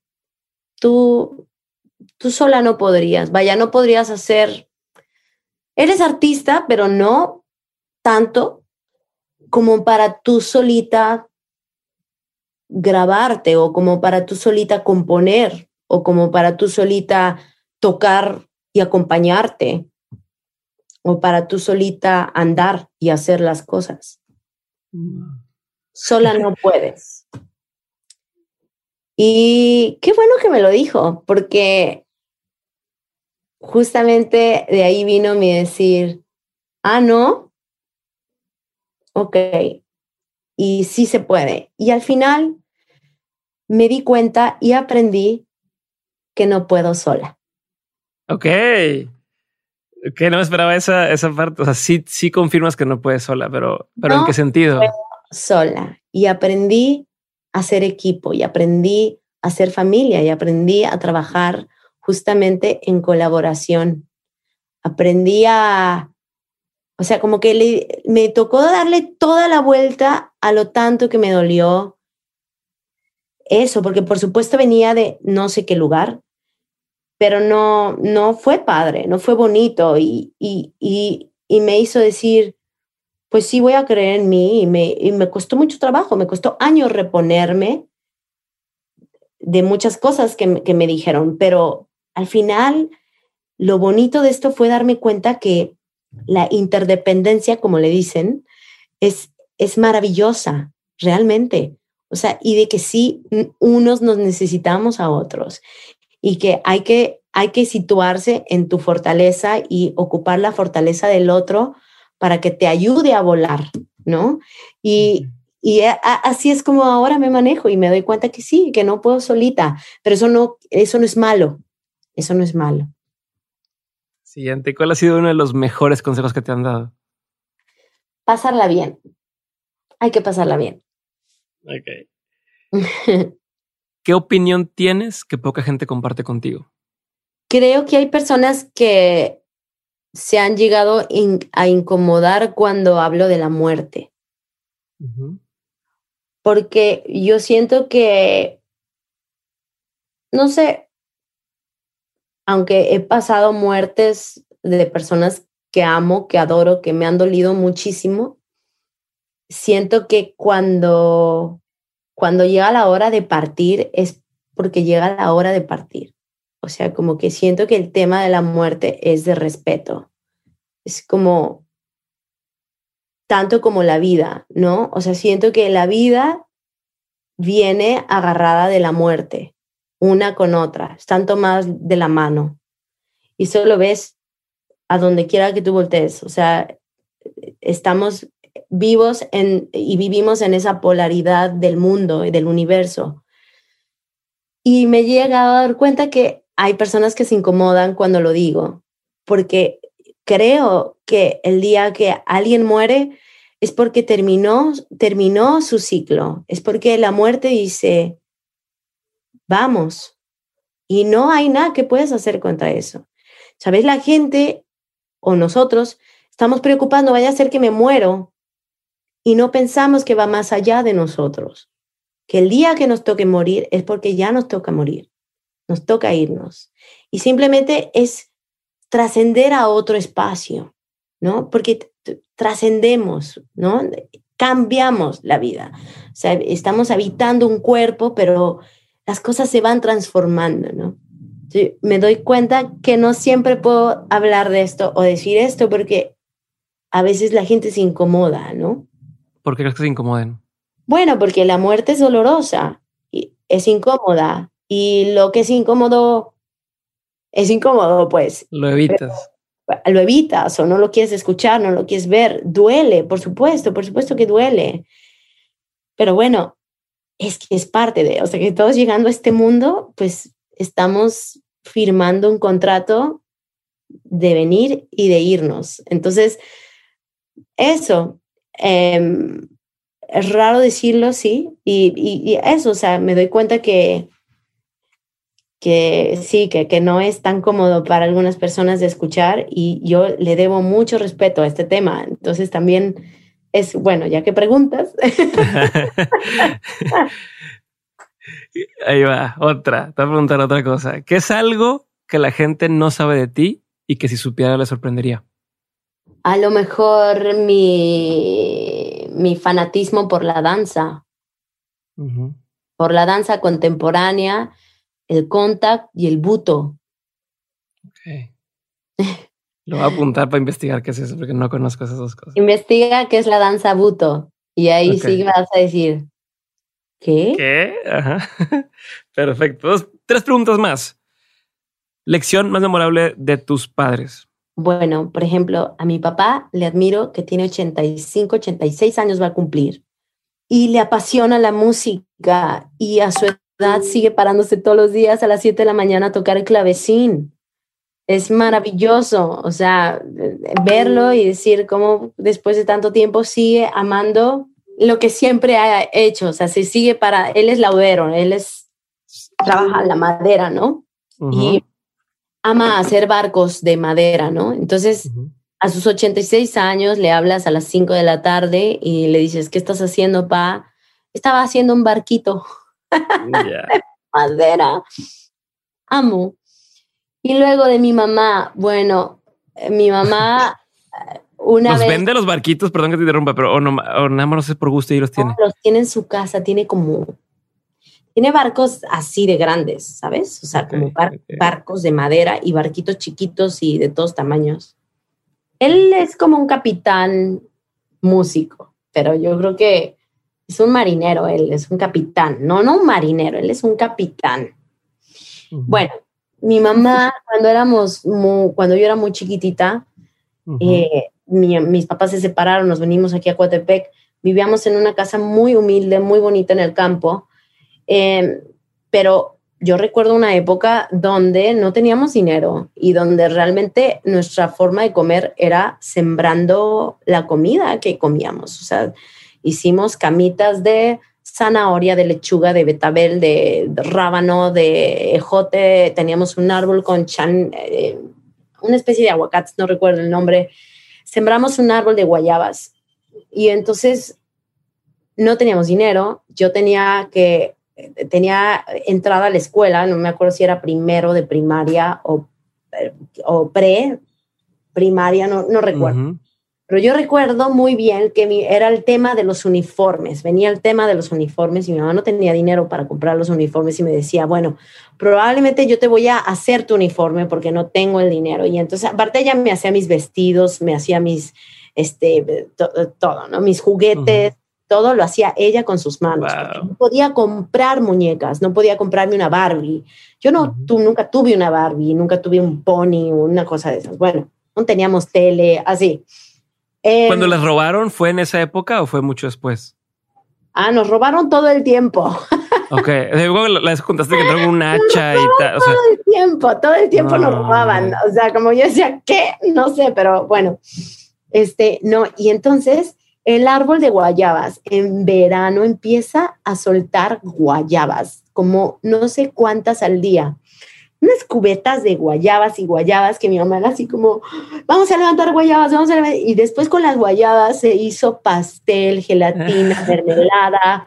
Tú sola no podrías. Vaya, no podrías hacer... Eres artista, pero no tanto como para tú solita grabarte o como para tú solita componer o como para tú solita tocar y acompañarte o para tú solita andar y hacer las cosas. Sola no puedes. Y qué bueno que me lo dijo, porque justamente de ahí vino mi decir, ¿no? Ok, y sí se puede. Y al final me di cuenta y aprendí que no puedo sola. Ok, no me esperaba esa parte. O sea, sí confirmas que no puedes sola, pero no ¿en qué sentido? Sola. Y aprendí a ser equipo y aprendí a ser familia y aprendí a trabajar justamente en colaboración. Aprendí o sea, como que me tocó darle toda la vuelta a lo tanto que me dolió eso, porque por supuesto venía de no sé qué lugar, pero no fue padre, no fue bonito y me hizo decir, pues sí voy a creer en mí y me costó mucho trabajo, me costó años reponerme de muchas cosas que me dijeron, pero al final lo bonito de esto fue darme cuenta que la interdependencia, como le dicen, es maravillosa, realmente. O sea, y de que sí, unos nos necesitamos a otros y que hay que situarse en tu fortaleza y ocupar la fortaleza del otro para que te ayude a volar, ¿no? Y así es como ahora me manejo y me doy cuenta que sí, que no puedo solita, pero eso no es malo, eso no es malo. Siguiente, ¿cuál ha sido uno de los mejores consejos que te han dado? Pasarla bien. Hay que pasarla bien. Ok. ¿Qué opinión tienes que poca gente comparte contigo? Creo que hay personas que se han llegado a incomodar cuando hablo de la muerte. Uh-huh. Porque yo siento que, no sé, aunque he pasado muertes de personas que amo, que adoro, que me han dolido muchísimo, siento que cuando llega la hora de partir es porque llega la hora de partir. O sea, como que siento que el tema de la muerte es de respeto. Es como tanto como la vida, ¿no? O sea, siento que la vida viene agarrada de la muerte, una con otra, están tomadas de la mano. Y eso lo ves a donde quiera que tú voltees. O sea, estamos vivos y vivimos en esa polaridad del mundo y del universo. Y me he llegado a dar cuenta que hay personas que se incomodan cuando lo digo, porque creo que el día que alguien muere es porque terminó su ciclo, es porque la muerte dice, vamos, y no hay nada que puedas hacer contra eso. ¿Sabes? La gente o nosotros estamos preocupados, no vaya a ser que me muero, y no pensamos que va más allá de nosotros, que el día que nos toque morir es porque ya nos toca morir, nos toca irnos. Y simplemente es trascender a otro espacio, ¿no? Porque trascendemos, ¿no? Cambiamos la vida. O sea, estamos habitando un cuerpo, pero las cosas se van transformando, ¿no? Sí, me doy cuenta que no siempre puedo hablar de esto o decir esto porque a veces la gente se incomoda, ¿no? ¿Por qué crees que se incomoden? Bueno, porque la muerte es dolorosa y es incómoda y lo que es incómodo, pues. Lo evitas. Lo evitas o no lo quieres escuchar, no lo quieres ver. Duele, por supuesto que duele. Pero bueno, es que es parte de, o sea, que todos llegando a este mundo, pues estamos firmando un contrato de venir y de irnos. Entonces, eso, es raro decirlo, sí, y eso, o sea, me doy cuenta que sí, que no es tan cómodo para algunas personas de escuchar y yo le debo mucho respeto a este tema. Entonces también es, bueno, ya que preguntas. Ahí va, otra. Te voy a preguntar otra cosa. ¿Qué es algo que la gente no sabe de ti y que si supiera le sorprendería? A lo mejor mi fanatismo por la danza, por la danza contemporánea, el contact y el buto. Okay. Lo voy a apuntar para investigar qué es eso, porque no conozco esas dos cosas. Investiga qué es la danza buto y ahí sí vas a decir, ¿qué? ¿Qué? Ajá. Perfecto. Tres preguntas más. Lección más memorable de tus padres. Bueno, por ejemplo, a mi papá le admiro que tiene 85, 86 años va a cumplir y le apasiona la música y a su edad sigue parándose todos los días a las 7 de la mañana a tocar el clavecín. Es maravilloso, o sea, verlo y decir cómo después de tanto tiempo sigue amando lo que siempre ha hecho, o sea, se sigue él es laudero, trabaja en la madera, ¿no? Y ama hacer barcos de madera, ¿no? Entonces, a sus 86 años le hablas a las 5 de la tarde y le dices, ¿qué estás haciendo, pa? Estaba haciendo un barquito de madera. Amo. Y luego de mi mamá, bueno, mi mamá una vez... vende los barquitos, perdón que te interrumpa, pero o nada más no sé por gusto y los tiene. Los tiene en su casa, tiene barcos así de grandes, ¿sabes? O sea, como barcos de madera y barquitos chiquitos y de todos tamaños. Él es como un capitán músico, pero yo creo que es un marinero, él es un capitán. No un marinero, él es un capitán. Bueno, mi mamá, cuando yo era muy chiquitita, mis papás se separaron, nos venimos aquí a Coatepec, vivíamos en una casa muy humilde, muy bonita en el campo, pero yo recuerdo una época donde no teníamos dinero y donde realmente nuestra forma de comer era sembrando la comida que comíamos. O sea, hicimos camitas de zanahoria, de lechuga, de betabel, de rábano, de ejote. Teníamos un árbol con una especie de aguacates, no recuerdo el nombre. Sembramos un árbol de guayabas y entonces no teníamos dinero. Yo tenía entrada a la escuela, no me acuerdo si era primero de primaria o o primaria, no recuerdo. Uh-huh. Pero yo recuerdo muy bien que era el tema de los uniformes. Venía el tema de los uniformes y mi mamá no tenía dinero para comprar los uniformes y me decía, bueno, probablemente yo te voy a hacer tu uniforme porque no tengo el dinero. Y entonces, aparte ella me hacía mis vestidos, me hacía mis, todo, ¿no? Mis juguetes, todo lo hacía ella con sus manos. Wow. Porque no podía comprar muñecas, no podía comprarme una Barbie. Yo nunca tuve una Barbie, nunca tuve un pony o una cosa de esas. Bueno, no teníamos tele, así. ¿Cuando les robaron fue en esa época o fue mucho después? Nos robaron todo el tiempo. Ok, luego les contaste que entraron con un hacha y tal. O sea, todo el tiempo nos robaban. O sea, como yo decía, ¿qué? No sé, pero bueno. No, y entonces el árbol de guayabas en verano empieza a soltar guayabas, como no sé cuántas al día. Unas cubetas de guayabas y guayabas que mi mamá era así como, vamos a levantar guayabas, y después con las guayabas se hizo pastel, gelatina, mermelada,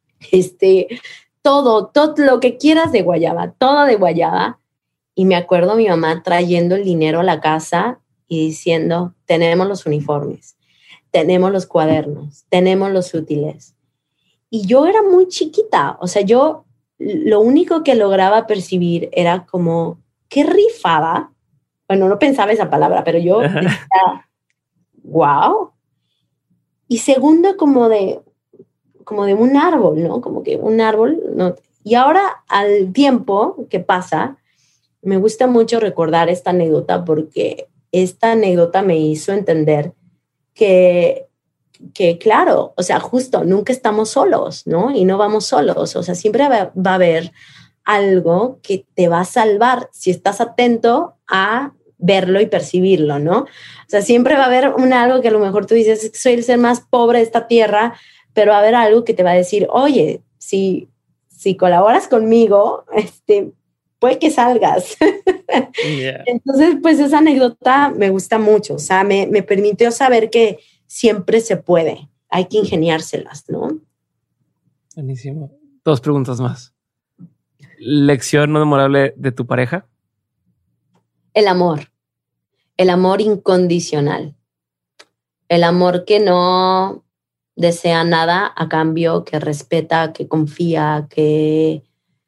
todo lo que quieras de guayaba, todo de guayaba. Y me acuerdo mi mamá trayendo el dinero a la casa y diciendo, tenemos los uniformes, tenemos los cuadernos, tenemos los útiles. Y yo era muy chiquita, o sea, yo lo único que lograba percibir era como, qué rifada. Bueno, no pensaba esa palabra, pero yo decía, wow. Y segundo, como de un árbol, ¿no? Como que un árbol, ¿no? Y ahora, al tiempo que pasa, me gusta mucho recordar esta anécdota porque esta anécdota me hizo entender que claro, o sea, justo, nunca estamos solos, ¿no? Y no vamos solos, o sea, siempre va a haber algo que te va a salvar si estás atento a verlo y percibirlo, ¿no? O sea, siempre va a haber algo que a lo mejor tú dices, soy el ser más pobre de esta tierra, pero va a haber algo que te va a decir, oye, si colaboras conmigo, puede que salgas. Yeah. Entonces, pues esa anécdota me gusta mucho, o sea, me permitió saber que siempre se puede, hay que ingeniárselas, ¿no? Buenísimo. 2 preguntas más. ¿Lección no memorable de tu pareja? El amor incondicional, el amor que no desea nada a cambio, que respeta, que confía, que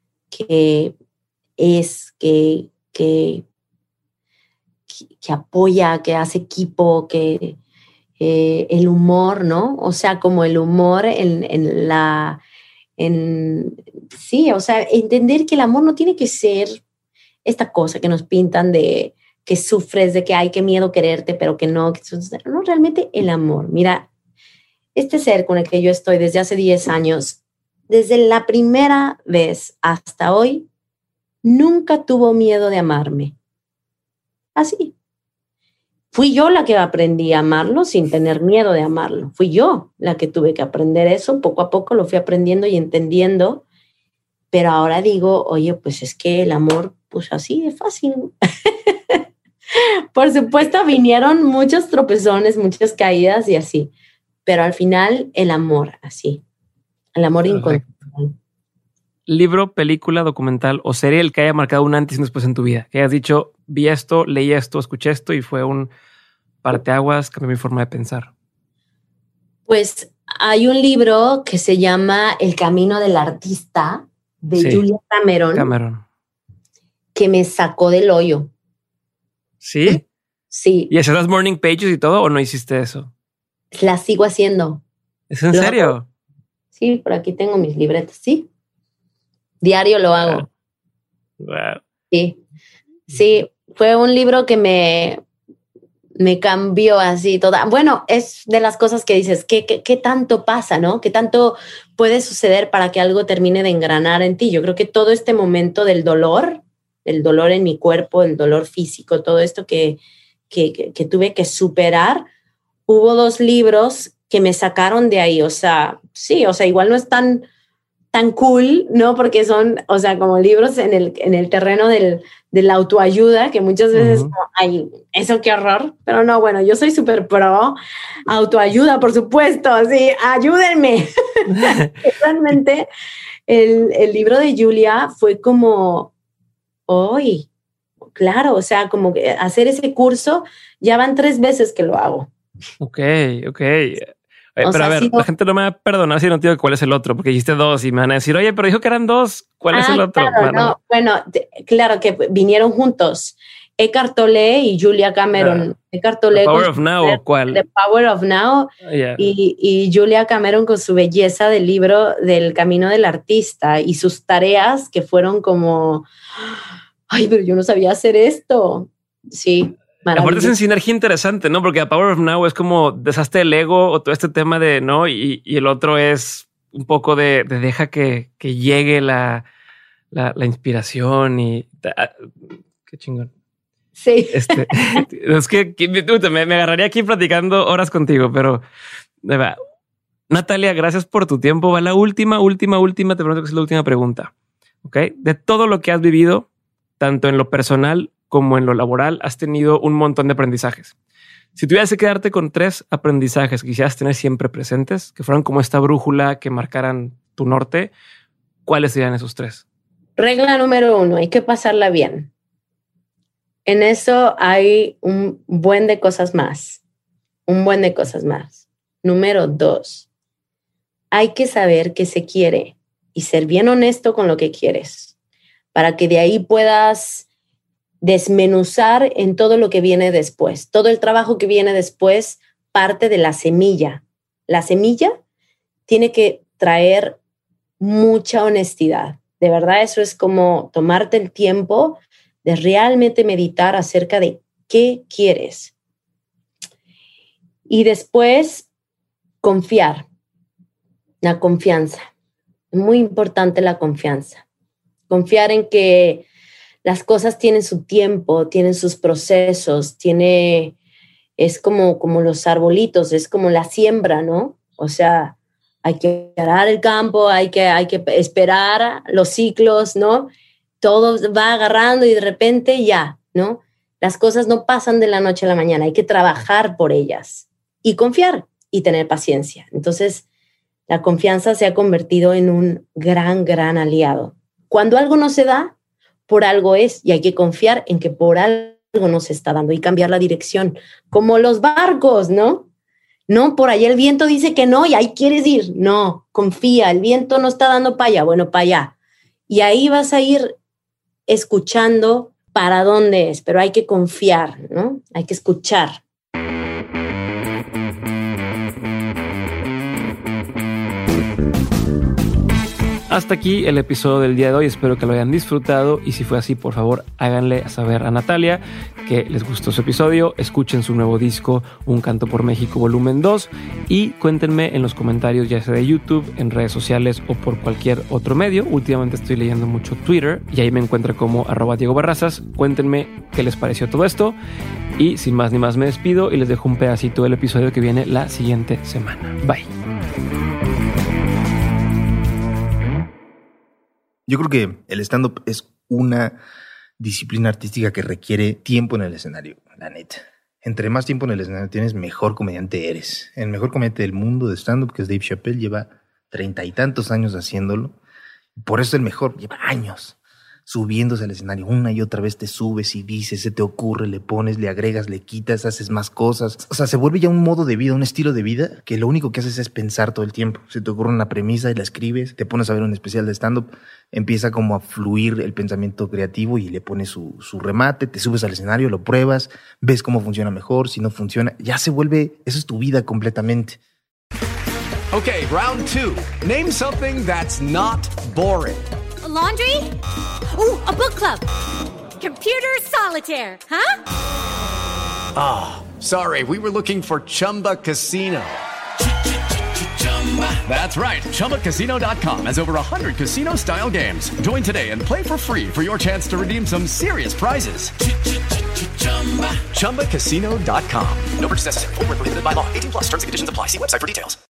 apoya, que hace equipo, que el humor, ¿no? O sea, como el humor sí, o sea, entender que el amor no tiene que ser esta cosa que nos pintan de que sufres, de que hay que miedo quererte, pero que no, realmente el amor. Mira, este ser con el que yo estoy desde hace 10 años, desde la primera vez hasta hoy, nunca tuvo miedo de amarme. Así. Fui yo la que aprendí a amarlo sin tener miedo de amarlo. Fui yo la que tuve que aprender eso. Poco a poco lo fui aprendiendo y entendiendo. Pero ahora digo, oye, pues es que el amor, pues así de fácil. Por supuesto, vinieron muchos tropezones, muchas caídas y así. Pero al final, el amor, así. El amor incondicional. Libro, película, documental o serie el que haya marcado un antes y un después en tu vida. Que hayas dicho, vi esto, leí esto, escuché esto y fue un parteaguas, cambió mi forma de pensar. Pues hay un libro que se llama El camino del artista de Julia Cameron. Que me sacó del hoyo. ¿Sí? Sí. ¿Y hacías las morning pages y todo o no hiciste eso? La sigo haciendo. ¿Es en serio? Sí, por aquí tengo mis libretas, sí. Diario lo hago. Wow. Sí, fue un libro que me cambió así toda. Bueno, es de las cosas que dices, ¿qué tanto pasa, no? ¿Qué tanto puede suceder para que algo termine de engranar en ti? Yo creo que todo este momento del dolor, el dolor en mi cuerpo, el dolor físico, todo esto que tuve que superar, hubo 2 libros que me sacaron de ahí. O sea, sí, o sea, igual no es tan cool, ¿no? Porque son, o sea, como libros en el terreno de la autoayuda, que muchas veces, como, ay, eso qué horror. Pero no, bueno, yo soy súper pro autoayuda, por supuesto, así, ayúdenme. Realmente, el libro de Julia fue como, hoy, claro, o sea, como que hacer ese curso, ya van 3 veces que lo hago. Ok. Pero a ver, la gente no me va a perdonar si no te digo cuál es el otro, porque dijiste 2 y me van a decir, oye, pero dijo que eran 2. ¿Cuál es el otro? Claro, no. Bueno, claro que vinieron juntos. Eckhart Tolle y Julia Cameron. Eckhart Tolle The Power of Now, ¿o cuál? The Power of Now. Yeah. Y Julia Cameron con su belleza del libro del Camino del Artista y sus tareas que fueron como, ay, pero yo no sabía hacer esto. Sí. Aparte es en sinergia interesante, ¿no? Porque a Power of Now es como deshazte el ego o todo este tema de no, y el otro es un poco de deja que llegue la inspiración y qué chingón. Sí. Es que me agarraría aquí platicando horas contigo, pero de verdad. Natalia, gracias por tu tiempo. Va la última, te pregunto que es la última pregunta. ¿Ok? De todo lo que has vivido, tanto en lo personal como en lo laboral, has tenido un montón de aprendizajes. Si tuvieras que quedarte con 3 aprendizajes que quisieras tener siempre presentes, que fueran como esta brújula que marcaran tu norte, ¿cuáles serían esos 3? Regla número 1, hay que pasarla bien. En eso hay un buen de cosas más. Número 2, hay que saber qué se quiere y ser bien honesto con lo que quieres para que de ahí puedas desmenuzar en todo lo que viene después. Todo el trabajo que viene después parte de la semilla. La semilla tiene que traer mucha honestidad. De verdad, eso es como tomarte el tiempo de realmente meditar acerca de qué quieres. Y después, confiar. La confianza. Muy importante la confianza. Confiar en que las cosas tienen su tiempo, tienen sus procesos, es como los arbolitos, es como la siembra, ¿no? O sea, hay que arar el campo, hay que esperar los ciclos, ¿no? Todo va agarrando y de repente ya, ¿no? Las cosas no pasan de la noche a la mañana, hay que trabajar por ellas y confiar y tener paciencia. Entonces, la confianza se ha convertido en un gran aliado. Cuando algo no se da, por algo es, y hay que confiar en que por algo nos está dando y cambiar la dirección, como los barcos, ¿no? No, por allá el viento dice que no y ahí quieres ir. No, confía, el viento no está dando para allá, bueno, para allá. Y ahí vas a ir escuchando para dónde es, pero hay que confiar, ¿no? Hay que escuchar. Hasta aquí el episodio del día de hoy. Espero que lo hayan disfrutado y si fue así, por favor, háganle saber a Natalia que les gustó su episodio. Escuchen su nuevo disco, Un Canto por México volumen 2 y cuéntenme en los comentarios, ya sea de YouTube, en redes sociales o por cualquier otro medio. Últimamente estoy leyendo mucho Twitter y ahí me encuentro como @DiegoBarrazas. Cuéntenme qué les pareció todo esto y sin más ni más me despido y les dejo un pedacito del episodio que viene la siguiente semana. Bye. Yo creo que el stand-up es una disciplina artística que requiere tiempo en el escenario, la neta. Entre más tiempo en el escenario tienes, mejor comediante eres. El mejor comediante del mundo de stand-up, que es Dave Chappelle, lleva 30 y tantos años haciéndolo. Por eso es el mejor, lleva años subiéndose al escenario. Una y otra vez te subes y dices, se te ocurre, le pones, le agregas, le quitas, haces más cosas. O sea, se vuelve ya un modo de vida, un estilo de vida que lo único que haces es pensar todo el tiempo. Se te ocurre una premisa y la escribes, te pones a ver un especial de stand-up, empieza como a fluir el pensamiento creativo y le pones su remate, te subes al escenario, lo pruebas, ves cómo funciona mejor, si no funciona, ya se vuelve, eso es tu vida completamente. Okay, round 2. Name something that's not boring. A laundry? Ooh, a book club. Computer solitaire, huh? Ah, oh, sorry, we were looking for Chumba Casino. That's right, ChumbaCasino.com has over 100 casino-style games. Join today and play for free for your chance to redeem some serious prizes. ChumbaCasino.com. No purchase necessary. Void where prohibited by law. 18+ terms and conditions apply. See website for details.